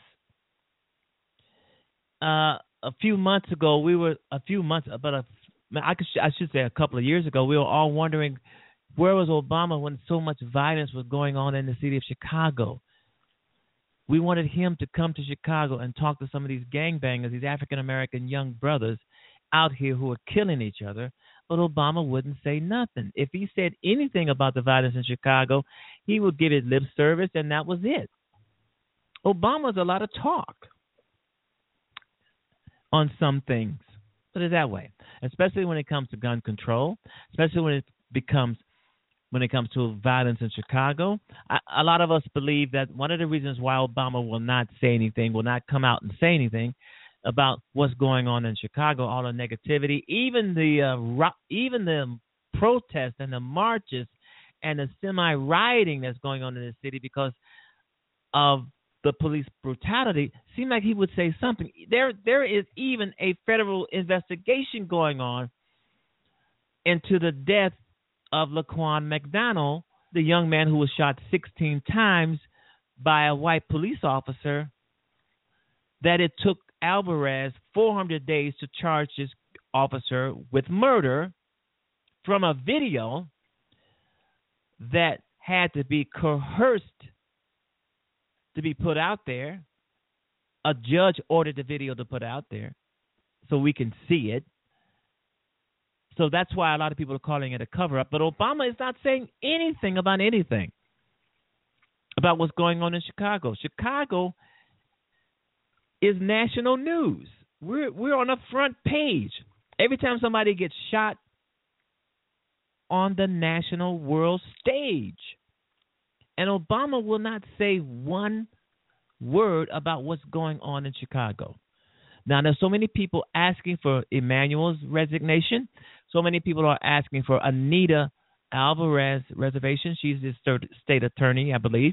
Uh, a few months ago, we were a few months, but a, I, could, I should say a couple of years ago, we were all wondering where was Obama when so much violence was going on in the city of Chicago. We wanted him to come to Chicago and talk to some of these gangbangers, these African-American young brothers out here who are killing each other, but Obama wouldn't say nothing. If he said anything about the violence in Chicago, he would give it lip service, and that was it. Obama's a lot of talk on some things. Put it that way. Especially when it comes to gun control, especially when it becomes when it comes to violence in Chicago. I, a lot of us believe that one of the reasons why Obama will not say anything, will not come out and say anything about what's going on in Chicago, all the negativity, even the uh, ro- even the protests and the marches and the semi-rioting that's going on in the city because of the police brutality, seemed like he would say something. There, there is even a federal investigation going on into the death of Laquan McDonald, the young man who was shot sixteen times by a white police officer, that it took Alvarez four hundred days to charge this officer with murder from a video that had to be coerced to be put out there. A judge ordered the video to put out there so we can see it. So that's why a lot of people are calling it a cover-up. But Obama is not saying anything about anything about what's going on in Chicago. Chicago is national news. We're we're on the front page. Every time somebody gets shot on the national world stage. And Obama will not say one word about what's going on in Chicago. Now, there's so many people asking for Emanuel's resignation. So many people are asking for Anita Alvarez reservation. She's the state attorney, I believe,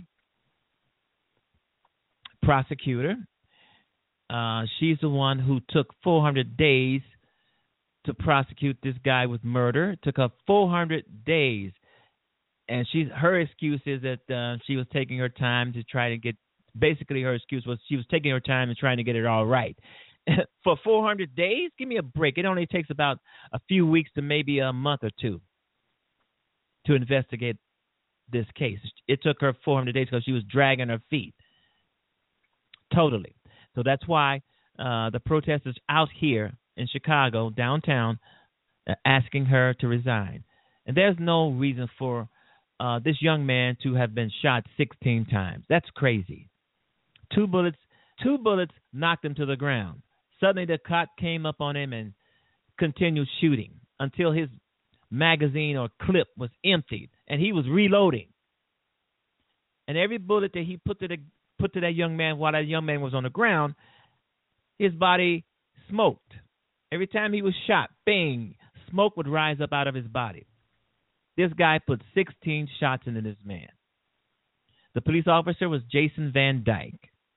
prosecutor. Uh, she's the one who took four hundred days to prosecute this guy with murder. It took her four hundred days. And she's her excuse is that uh, she was taking her time to try to get, basically her excuse was she was taking her time and trying to get it all right. For four hundred days? Give me a break. It only takes about a few weeks to maybe a month or two to investigate this case. It took her four hundred days because she was dragging her feet. Totally. So that's why uh, the protesters out here in Chicago, downtown, uh, asking her to resign. And there's no reason for uh, this young man to have been shot sixteen times. That's crazy. Two bullets, two bullets knocked him to the ground. Suddenly the cop came up on him and continued shooting until his magazine or clip was emptied and he was reloading. And every bullet that he put to the put to that young man while that young man was on the ground, his body smoked. Every time he was shot, bang, smoke would rise up out of his body. This guy put sixteen shots into this man. The police officer was Jason Van Dyke.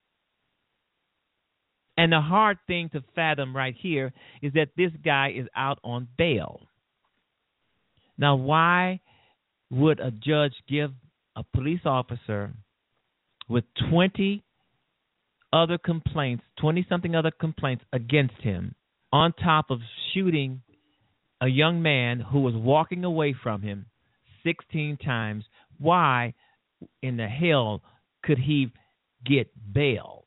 And the hard thing to fathom right here is that this guy is out on bail. Now, why would a judge give a police officer with twenty other complaints, twenty-something other complaints against him, on top of shooting a young man who was walking away from him sixteen times? Why in the hell could he get bail?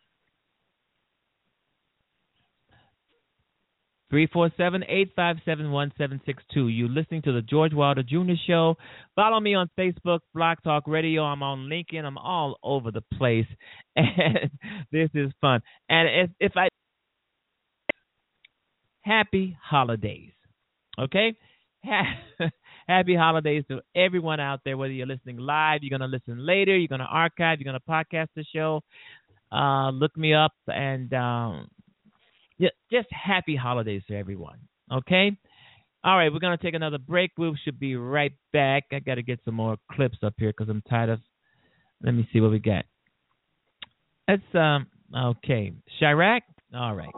three four seven, eight five seven, one seven six two. You're listening to the George Wilder Junior Show. Follow me on Facebook, Blog Talk Radio. I'm on LinkedIn. I'm all over the place. And this is fun. And if, if I... Happy holidays. Okay? Happy holidays to everyone out there, whether you're listening live, you're going to listen later, you're going to archive, you're going to podcast the show. Uh, look me up and... Um, Yeah, just happy holidays to everyone, okay? All right, we're going to take another break. We should be right back. I got to get some more clips up here because I'm tired of – let me see what we got. Let's – um. okay, Chirac? All right.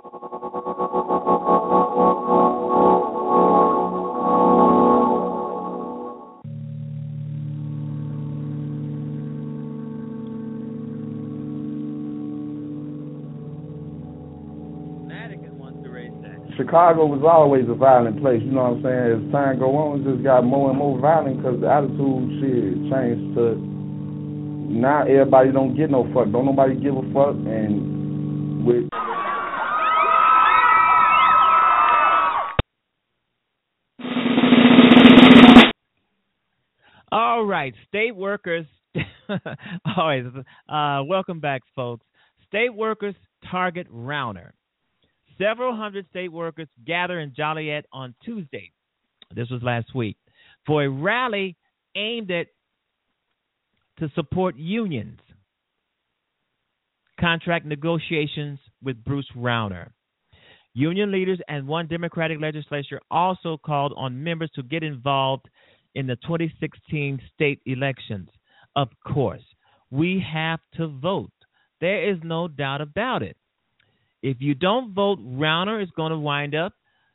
Chicago was always a violent place, you know what I'm saying? As time go on, it just got more and more violent because the attitude shit changed to now everybody don't get no fuck. Don't nobody give a fuck. And with all right, state workers. All right, uh, welcome back, folks. State workers target Rauner. Several hundred state workers gather in Joliet on Tuesday, this was last week, for a rally aimed at to support unions, contract negotiations with Bruce Rauner. Union leaders and one Democratic legislature also called on members to get involved in the twenty sixteen state elections. Of course, we have to vote. There is no doubt about it. If you don't vote, Rauner is going to wind up,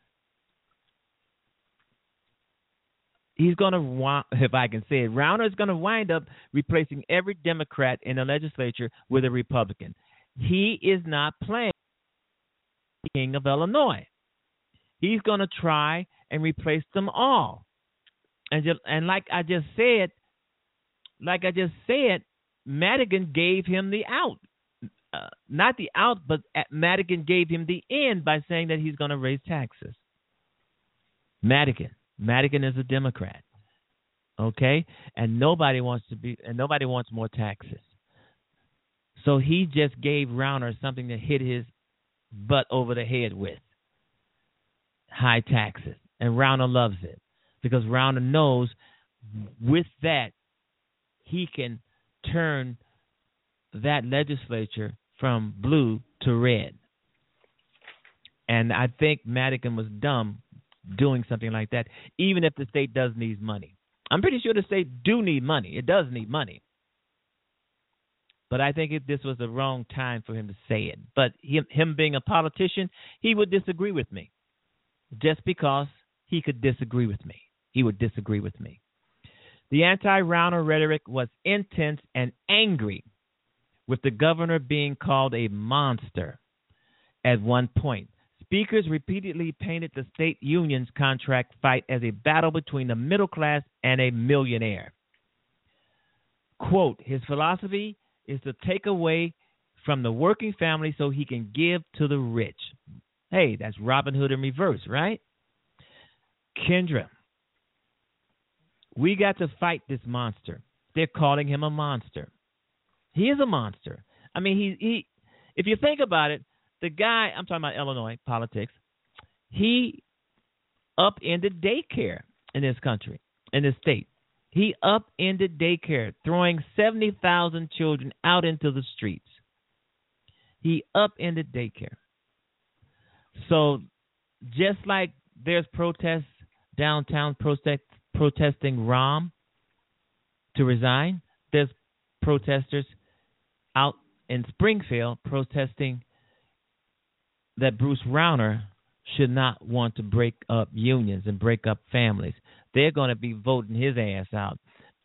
he's going to, if I can say it, Rauner is going to wind up replacing every Democrat in the legislature with a Republican. He is not playing King of Illinois. He's going to try and replace them all. And just, and like I just said, like I just said, Madigan gave him the out. Uh, not the out, but Madigan gave him the in by saying that he's going to raise taxes. Madigan. Madigan is a Democrat. Okay? And nobody wants to be, and nobody wants more taxes. So he just gave Rauner something to hit his butt over the head with. High taxes. And Rauner loves it. Because Rauner knows with that, he can turn that legislature from blue to red. And I think Madigan was dumb doing something like that, even if the state does need money. I'm pretty sure the state do need money. It does need money. But I think it, this was the wrong time for him to say it. But him, him being a politician, he would disagree with me. Just because he could disagree with me. He would disagree with me. The anti-Rauner rhetoric was intense and angry, with the governor being called a monster at one point. Speakers repeatedly painted the state union's contract fight as a battle between the middle class and a millionaire. Quote, his philosophy is to take away from the working family so he can give to the rich. Hey, that's Robin Hood in reverse, right? Kendra, we got to fight this monster. They're calling him a monster. He is a monster. I mean, he he. If you think about it, the guy, I'm talking about Illinois politics, he upended daycare in this country, in this state. He upended daycare, throwing seventy thousand children out into the streets. He upended daycare. So just like there's protests downtown protest, protesting Rahm to resign, there's protesters out in Springfield protesting that Bruce Rauner should not want to break up unions and break up families. They're going to be voting his ass out.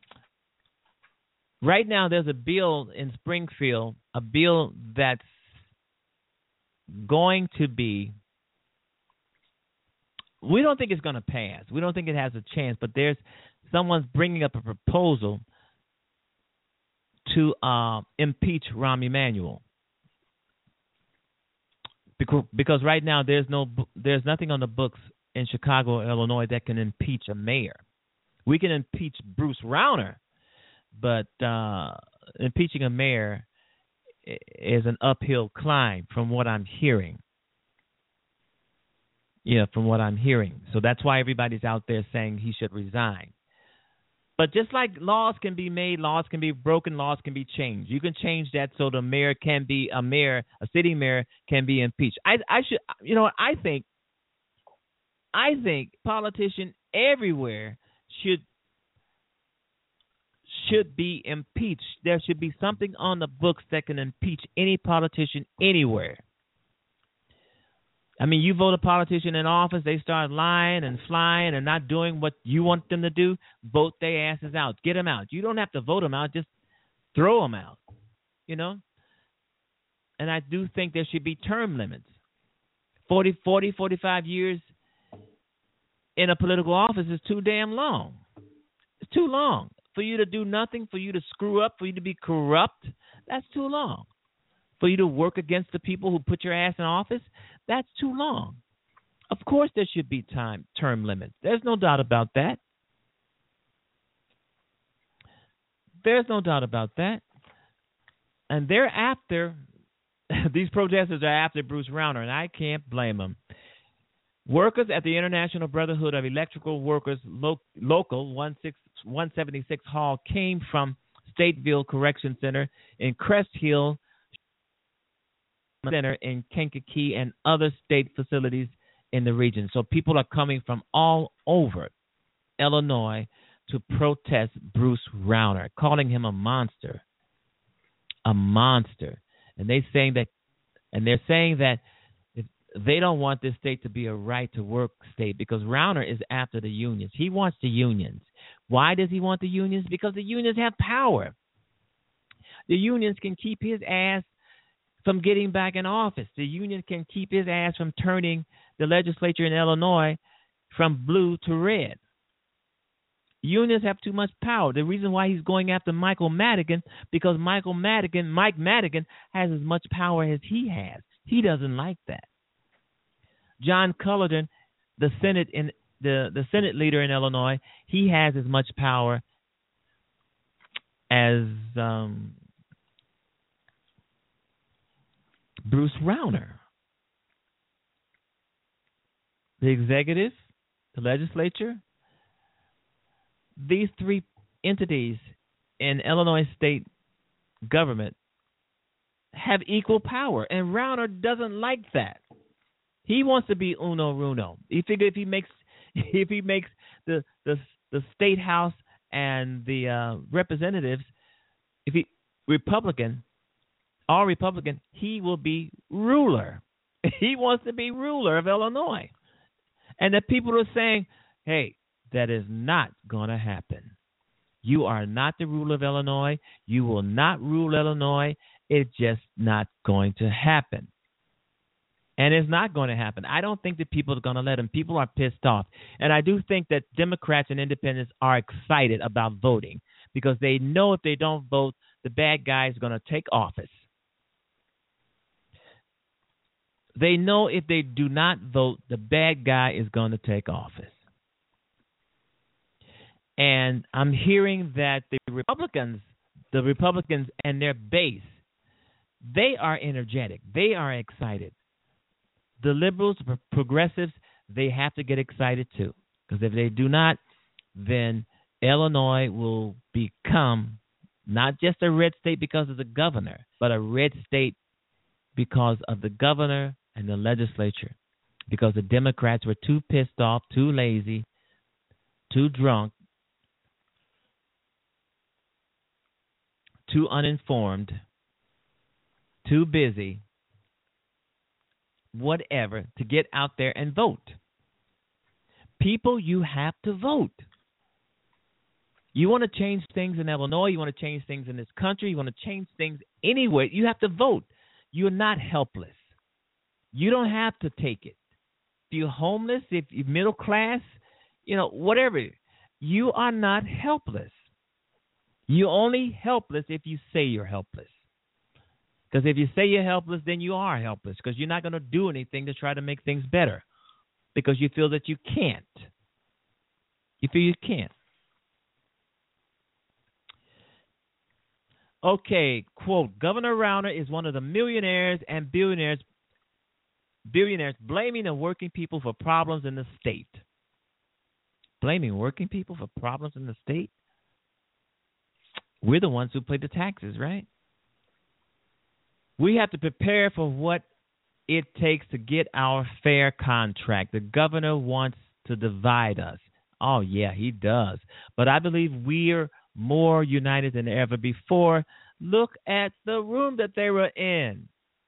Right now, there's a bill in Springfield, a bill that's going to be, we don't think it's going to pass. We don't think it has a chance, but there's someone's bringing up a proposal to uh, impeach Rahm Emanuel. Because, because right now there's no there's nothing on the books in Chicago, Illinois that can impeach a mayor. We can impeach Bruce Rauner, but uh, impeaching a mayor is an uphill climb from what I'm hearing. Yeah, from what I'm hearing. So that's why everybody's out there saying he should resign. But just like laws can be made, laws can be broken, laws can be changed. You can change that so the mayor can be a mayor, a city mayor can be impeached. I, I should, you know what? I think, I think politicians everywhere should should be impeached. There should be something on the books that can impeach any politician anywhere. I mean, you vote a politician in office, they start lying and flying and not doing what you want them to do, vote their asses out. Get them out. You don't have to vote them out, just throw them out, you know. And I do think there should be term limits. forty, forty, forty-five years in a political office is too damn long. It's too long. For you to do nothing, for you to screw up, for you to be corrupt, that's too long. For you to work against the people who put your ass in office, that's too long. Of course there should be time term limits. There's no doubt about that. There's no doubt about that. And they're after, these protesters are after Bruce Rauner, and I can't blame them. Workers at the International Brotherhood of Electrical Workers lo- Local one seventy-six Hall came from Stateville Correction Center in Crest Hill Center in Kankakee and other state facilities in the region. So people are coming from all over Illinois to protest Bruce Rauner, calling him a monster. A monster. And they saying that and they're saying that if they don't want this state to be a right to work state because Rauner is after the unions. He wants the unions. Why does he want the unions? Because the unions have power. The unions can keep his ass from getting back in office. The union can keep his ass from turning the legislature in Illinois from blue to red. Unions have too much power. The reason why he's going after Michael Madigan, because Michael Madigan, Mike Madigan, has as much power as he has. He doesn't like that. John Cullerton, the Senate in the, the Senate leader in Illinois, he has as much power as um, Bruce Rauner. The executive, the legislature, these three entities in Illinois state government have equal power, and Rauner doesn't like that. He wants to be uno runo. He figures if he makes if he makes the the the state house and the uh, representatives, if he Republican, all Republican, he will be ruler. He wants to be ruler of Illinois, and the people are saying, "Hey, that is not going to happen. You are not the ruler of Illinois. You will not rule Illinois. It's just not going to happen." And it's not going to happen. I don't think that people are going to let him. People are pissed off. And I do think that Democrats and independents are excited about voting because they know if they don't vote, the bad guy is going to take office. They know if they do not vote, the bad guy is going to take office. And I'm hearing that the Republicans, the Republicans and their base, they are energetic. They are excited. The liberals, the progressives, they have to get excited too. Because if they do not, then Illinois will become not just a red state because of the governor, but a red state because of the governor and the legislature. Because the Democrats were too pissed off, too lazy, too drunk, too uninformed, too busy whatever to get out there and vote. People, you have to vote. You want to change things in Illinois, you want to change things in this country, you want to change things anywhere, you have to vote. You're not helpless. You don't have to take it. If you're homeless, if you're middle class, you know, whatever, you are not helpless. You're only helpless if you say you're helpless. Because if you say you're helpless, then you are helpless, because you're not going to do anything to try to make things better, because you feel that you can't. You feel you can't. Okay, quote, Governor Rauner is one of the millionaires and billionaires billionaires blaming the working people for problems in the state. Blaming working people for problems in the state? We're the ones who pay the taxes, right? We have to prepare for what it takes to get our fair contract. The governor wants to divide us. Oh, yeah, he does. But I believe we're more united than ever before. Look at the room that they were in.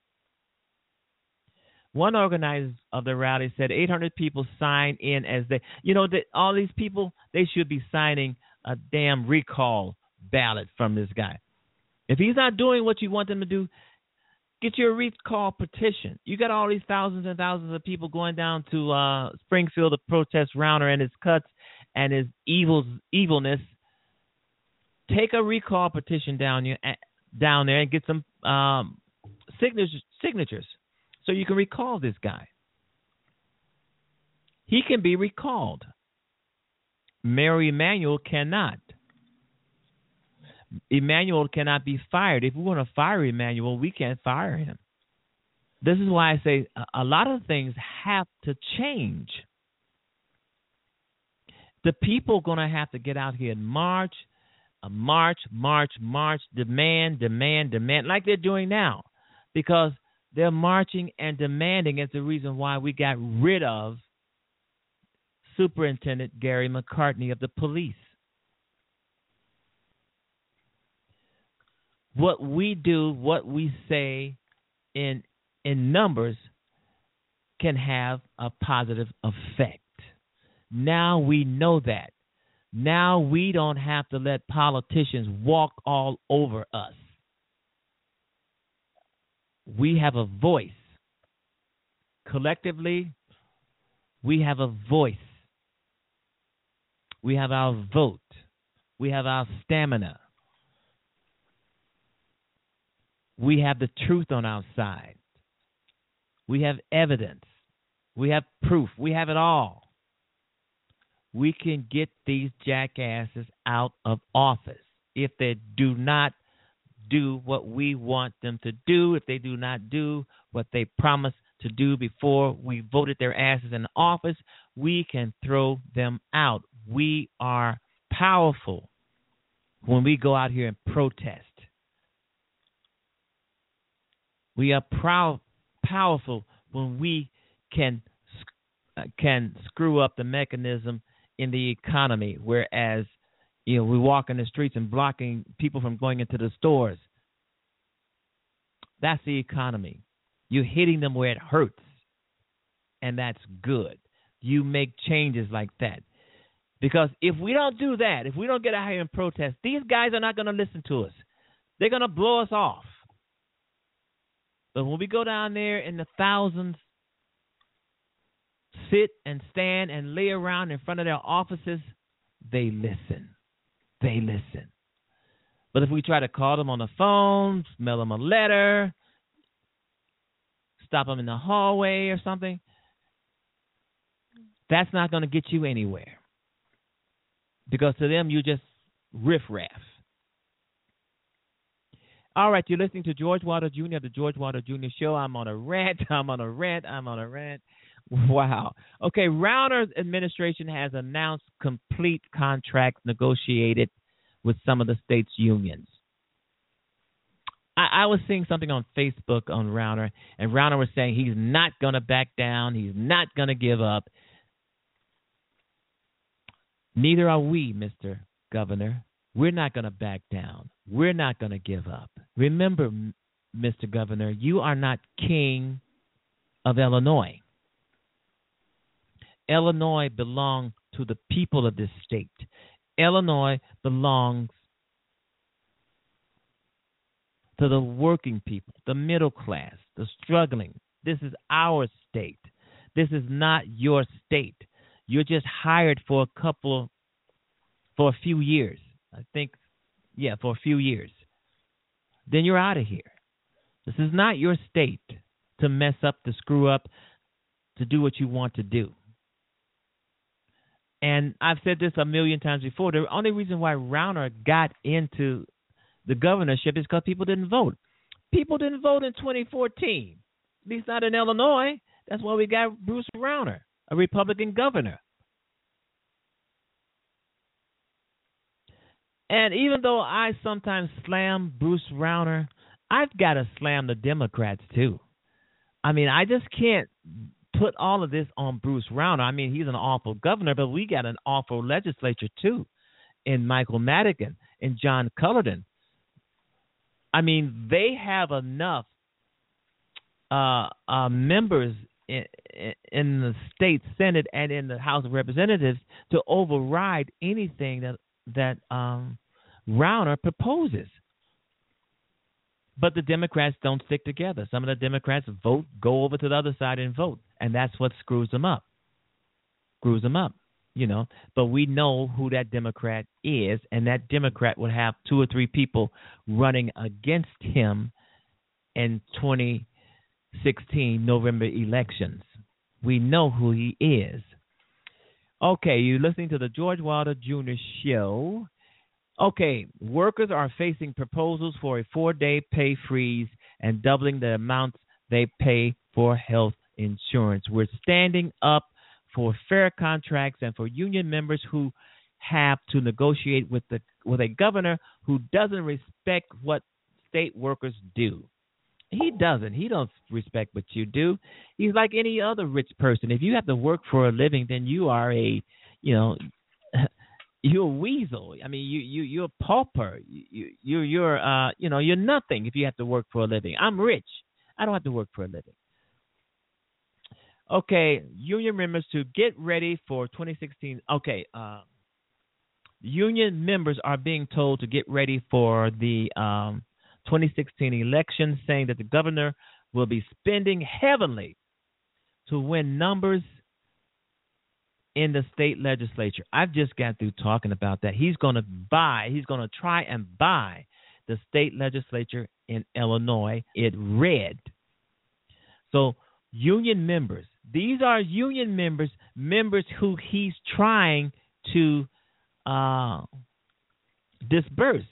One organizer of the rally said eight hundred people signed in as they, you know, that all these people, they should be signing a damn recall ballot from this guy. If he's not doing what you want him to do, get your recall petition. You got all these thousands and thousands of people going down to uh, Springfield to protest Rauner and his cuts and his evil evilness. Take a recall petition down here, down there, and get some um, signatures, signatures, so you can recall this guy. He can be recalled. Mary Emanuel cannot. Emanuel cannot be fired. If we want to fire Emanuel, we can't fire him. This is why I say a lot of things have to change. The people are going to have to get out here and march, uh, march, march, march, demand, demand, demand, like they're doing now, because they're marching and demanding. It's the reason why we got rid of Superintendent Gary McCartney of the police. What we do, what we say in in numbers can have a positive effect. Now we know that. Now we don't have to let politicians walk all over us. We have a voice. Collectively, we have a voice. We have our vote. We have our stamina. We have the truth on our side. We have evidence. We have proof. We have it all. We can get these jackasses out of office if they do not do what we want them to do, if they do not do what they promised to do before we voted their asses in office. We can throw them out. We are powerful when we go out here and protest. We are proud, powerful when we can uh, can screw up the mechanism in the economy, whereas, you know, we walk in the streets and blocking people from going into the stores. That's the economy. You're hitting them where it hurts, and that's good. You make changes like that. Because if we don't do that, if we don't get out here and protest, these guys are not going to listen to us. They're going to blow us off. But when we go down there in the thousands, sit and stand and lay around in front of their offices, they listen. They listen. But if we try to call them on the phone, mail them a letter, stop them in the hallway or something, that's not going to get you anywhere. Because to them, you just riffraff. All right, you're listening to George Wilder Junior, the George Wilder Junior Show. I'm on a rant. I'm on a rant. I'm on a rant. Wow. Okay, Rauner's administration has announced complete contracts negotiated with some of the state's unions. I, I was seeing something on Facebook on Rauner, and Rauner was saying he's not going to back down. He's not going to give up. Neither are we, Mister Governor. We're not going to back down. We're not going to give up. Remember, Mister Governor, you are not king of Illinois. Illinois belongs to the people of this state. Illinois belongs to the working people, the middle class, the struggling. This is our state. This is not your state. You're just hired for a couple of, for a few years. I think, yeah, for a few years. Then you're out of here. This is not your state to mess up, to screw up, to do what you want to do. And I've said this a million times before. The only reason why Rauner got into the governorship is because people didn't vote. People didn't vote in twenty fourteen, at least not in Illinois. That's why we got Bruce Rauner, a Republican governor. And even though I sometimes slam Bruce Rauner, I've got to slam the Democrats too. I mean, I just can't put all of this on Bruce Rauner. I mean, he's an awful governor, but we got an awful legislature too, in Michael Madigan and John Cullerton. I mean, they have enough uh, uh, members in, in the state Senate and in the House of Representatives to override anything that that um, Rauner proposes. But the Democrats don't stick together. Some of the Democrats vote, go over to the other side and vote, and that's what screws them up. Screws them up, you know. But we know who that Democrat is, and that Democrat would have two or three people running against him in twenty sixteen November elections. We know who he is. Okay, you're listening to the George Wilder Junior Show. Okay, workers are facing proposals for a four-day pay freeze and doubling the amounts they pay for health insurance. We're standing up for fair contracts and for union members who have to negotiate with the with a governor who doesn't respect what state workers do. He doesn't. He don't respect what you do. He's like any other rich person. If you have to work for a living, then you are a, you know, you're a weasel. I mean, you you you're a pauper. You you you're uh you know you're nothing if you have to work for a living. I'm rich. I don't have to work for a living. Okay, union members to get ready for twenty sixteen. Okay, uh, union members are being told to get ready for the um, twenty sixteen election, saying that the governor will be spending heavily to win numbers in the state legislature. I've just got through talking about that. He's going to buy, he's going to try and buy the state legislature in Illinois it red. So union members, these are union members, members who he's trying to uh, disperse.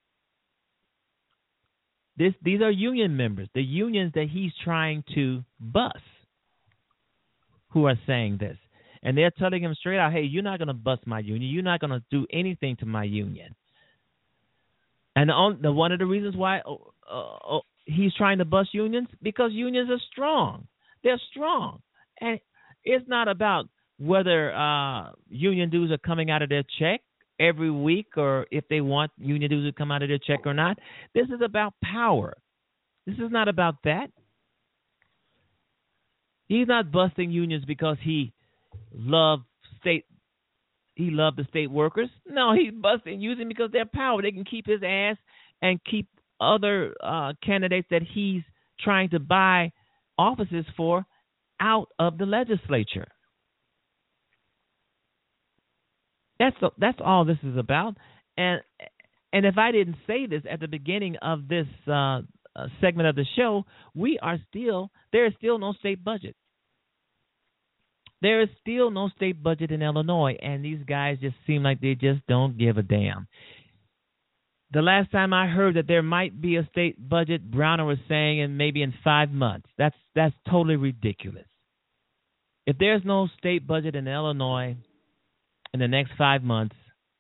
This, these are union members, the unions that he's trying to bust, who are saying this. And they're telling him straight out, hey, you're not going to bust my union. You're not going to do anything to my union. And the, on, the, one of the reasons why uh, uh, he's trying to bust unions, because unions are strong. They're strong. And it's not about whether uh, union dues are coming out of their check every week or if they want union dues to come out of their check or not. This is about power. This is not about that. He's not busting unions because he loved state. He loved the state workers. No, he's busting using because they're power. They can keep his ass and keep other uh, candidates that he's trying to buy offices for out of the legislature. That's the, that's all this is about. And and if I didn't say this at the beginning of this uh, uh, segment of the show, we are still there is still no state budget. There is still no state budget in Illinois, and these guys just seem like they just don't give a damn. The last time I heard that there might be a state budget, Browner was saying, in maybe in five months. That's that's totally ridiculous. If there's no state budget in Illinois in the next five months,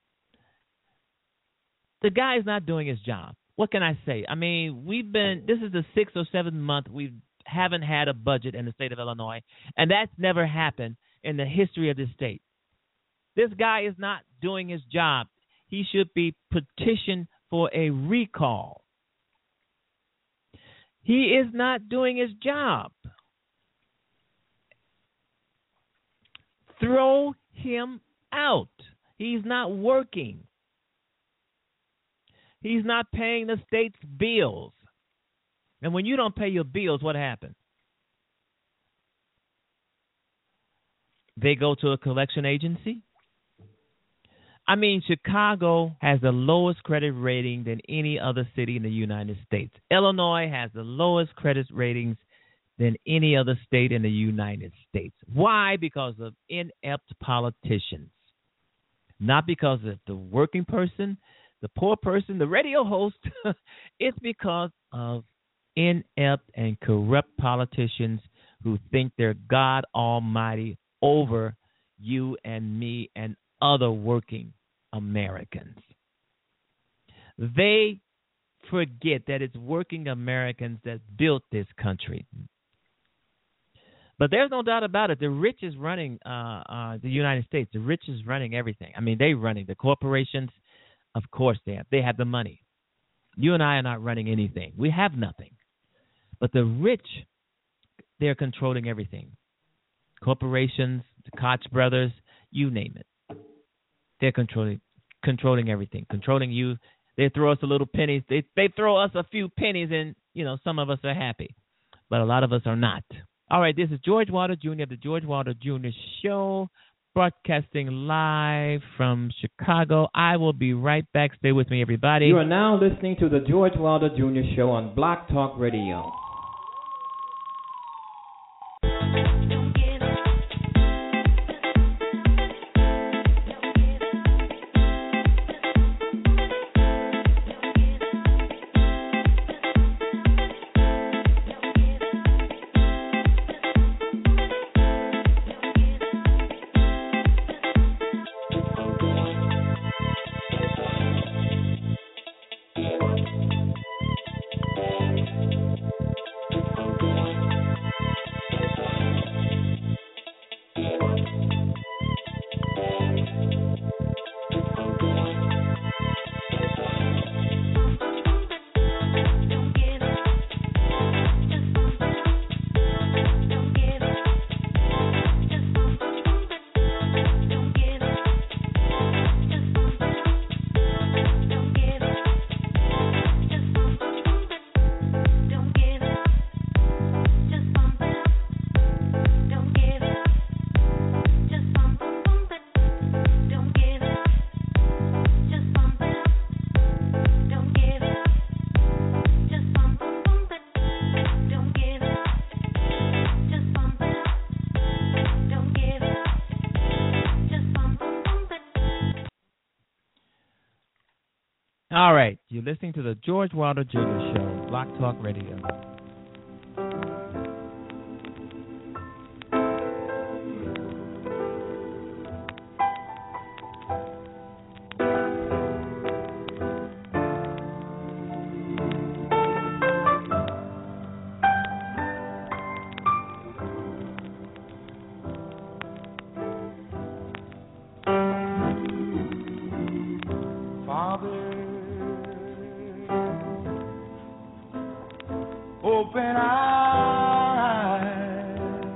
the guy's not doing his job. What can I say? I mean, we've been, this is the sixth or seventh month we haven't had a budget in the state of Illinois, and that's never happened in the history of this state. This guy is not doing his job. He should be petitioned for a recall. He is not doing his job. Throw him out. He's not working. He's not paying the state's bills. And when you don't pay your bills, what happens? They go to a collection agency. I mean, Chicago has the lowest credit rating than any other city in the United States. Illinois has the lowest credit ratings than any other state in the United States. Why? Because of inept politicians. Not because of the working person, the poor person, the radio host. It's because of inept and corrupt politicians who think they're God Almighty over you and me and other working Americans. They forget that it's working Americans that built this country. But there's no doubt about it. The rich is running uh, uh, the United States. The rich is running everything. I mean, they're running the corporations. Of course they have. They have the money. You and I are not running anything. We have nothing. But the rich, they're controlling everything. Corporations, the Koch brothers, you name it. They're controlling controlling everything, controlling you. They throw us a little pennies. They they throw us a few pennies, and, you know, some of us are happy. But a lot of us are not. All right, this is George Wilder Junior of the George Wilder Junior Show, broadcasting live from Chicago. I will be right back. Stay with me, everybody. You are now listening to the George Wilder Junior Show on Blog Talk Radio. All right, you're listening to the George Wilder Junior Show, Blog Talk Radio. Open eyes,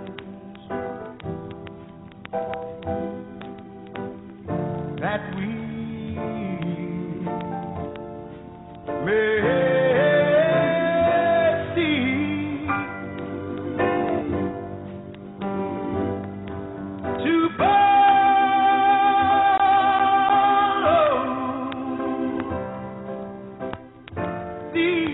that we may see, to follow thee.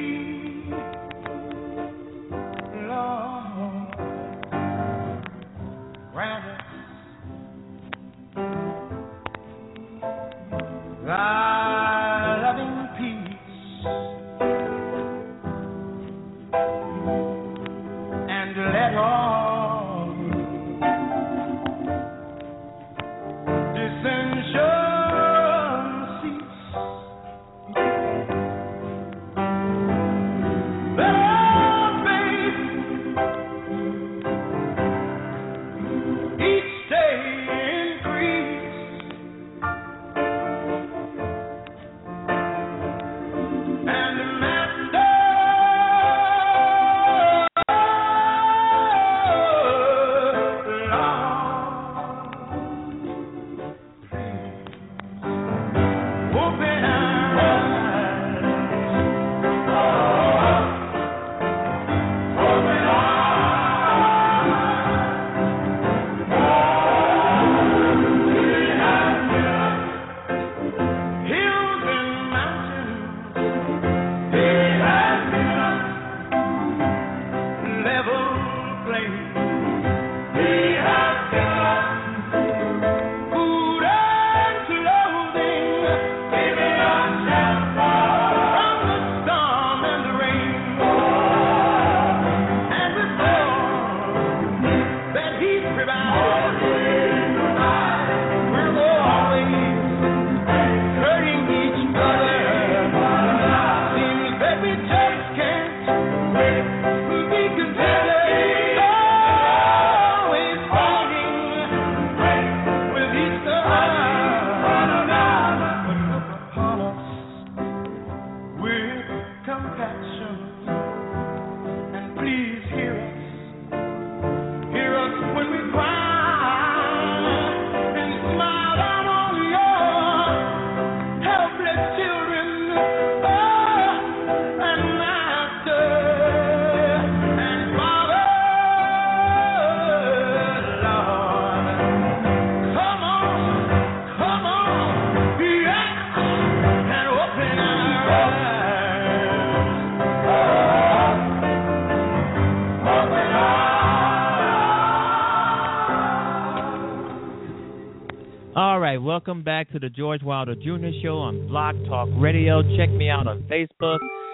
All right, welcome back to the George Wilder Junior Show on Blog Talk Radio. Check me out on Facebook.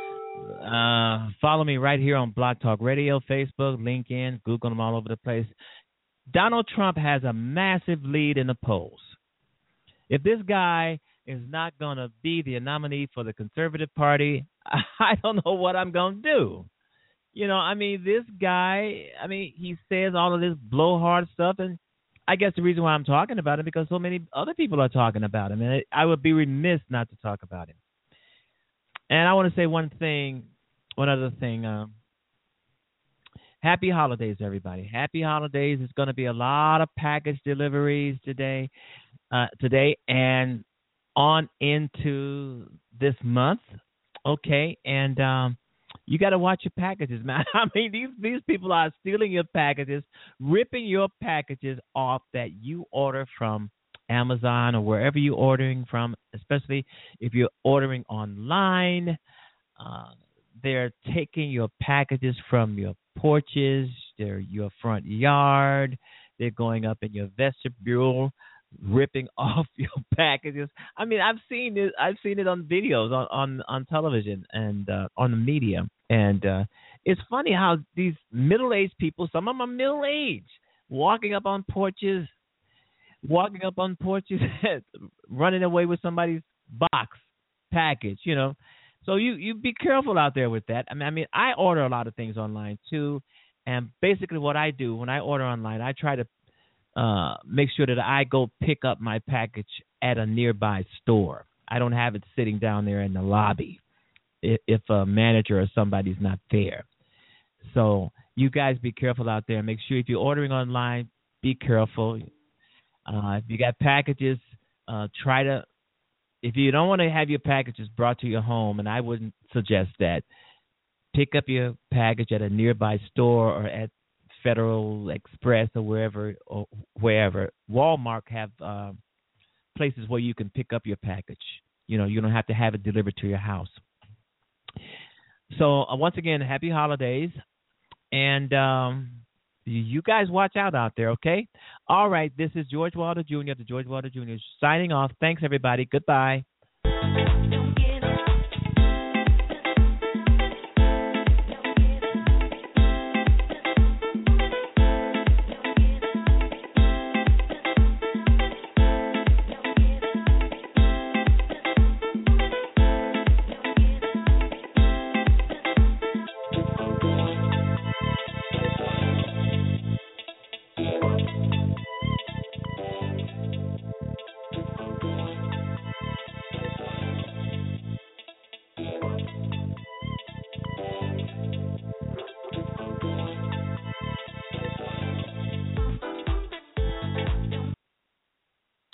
Uh, follow me right here on Blog Talk Radio, Facebook, LinkedIn, Google them all over the place. Donald Trump has a massive lead in the polls. If this guy is not going to be the nominee for the Conservative Party, I don't know what I'm going to do. You know, I mean, this guy, I mean, he says all of this blowhard stuff, and I guess the reason why I'm talking about him is because so many other people are talking about him, and I would be remiss not to talk about him. And I want to say one thing, one other thing. Um, happy holidays, everybody. Happy holidays. It's going to be a lot of package deliveries today, uh, today and on into this month. Okay, and um, you got to watch your packages, man. I mean, these these people are stealing your packages, ripping your packages off that you order from Amazon or wherever you're ordering from, especially if you're ordering online. Uh, they're taking your packages from your porches, their your front yard. They're going up in your vestibule, ripping off your packages. I mean, I've seen it. I've seen it on videos, on on, on television, and uh, on the media. And uh, it's funny how these middle-aged people, some of them are middle-aged, walking up on porches, walking up on porches, running away with somebody's box package. You know, so you you be careful out there with that. I mean, I mean, I order a lot of things online too, and basically what I do when I order online, I try to Uh, make sure that I go pick up my package at a nearby store. I don't have it sitting down there in the lobby if, if a manager or somebody's not there. So you guys be careful out there. Make sure if you're ordering online, be careful. Uh, if you got packages, uh, try to, if you don't want to have your packages brought to your home, and I wouldn't suggest that, pick up your package at a nearby store or at Federal Express or wherever, or wherever. Walmart have uh, places where you can pick up your package. You know, you don't have to have it delivered to your house. So uh, once again, happy holidays, and um, you guys watch out out there, okay? All right, this is George Wilder Junior, the George Wilder Junior signing off. Thanks, everybody. Goodbye.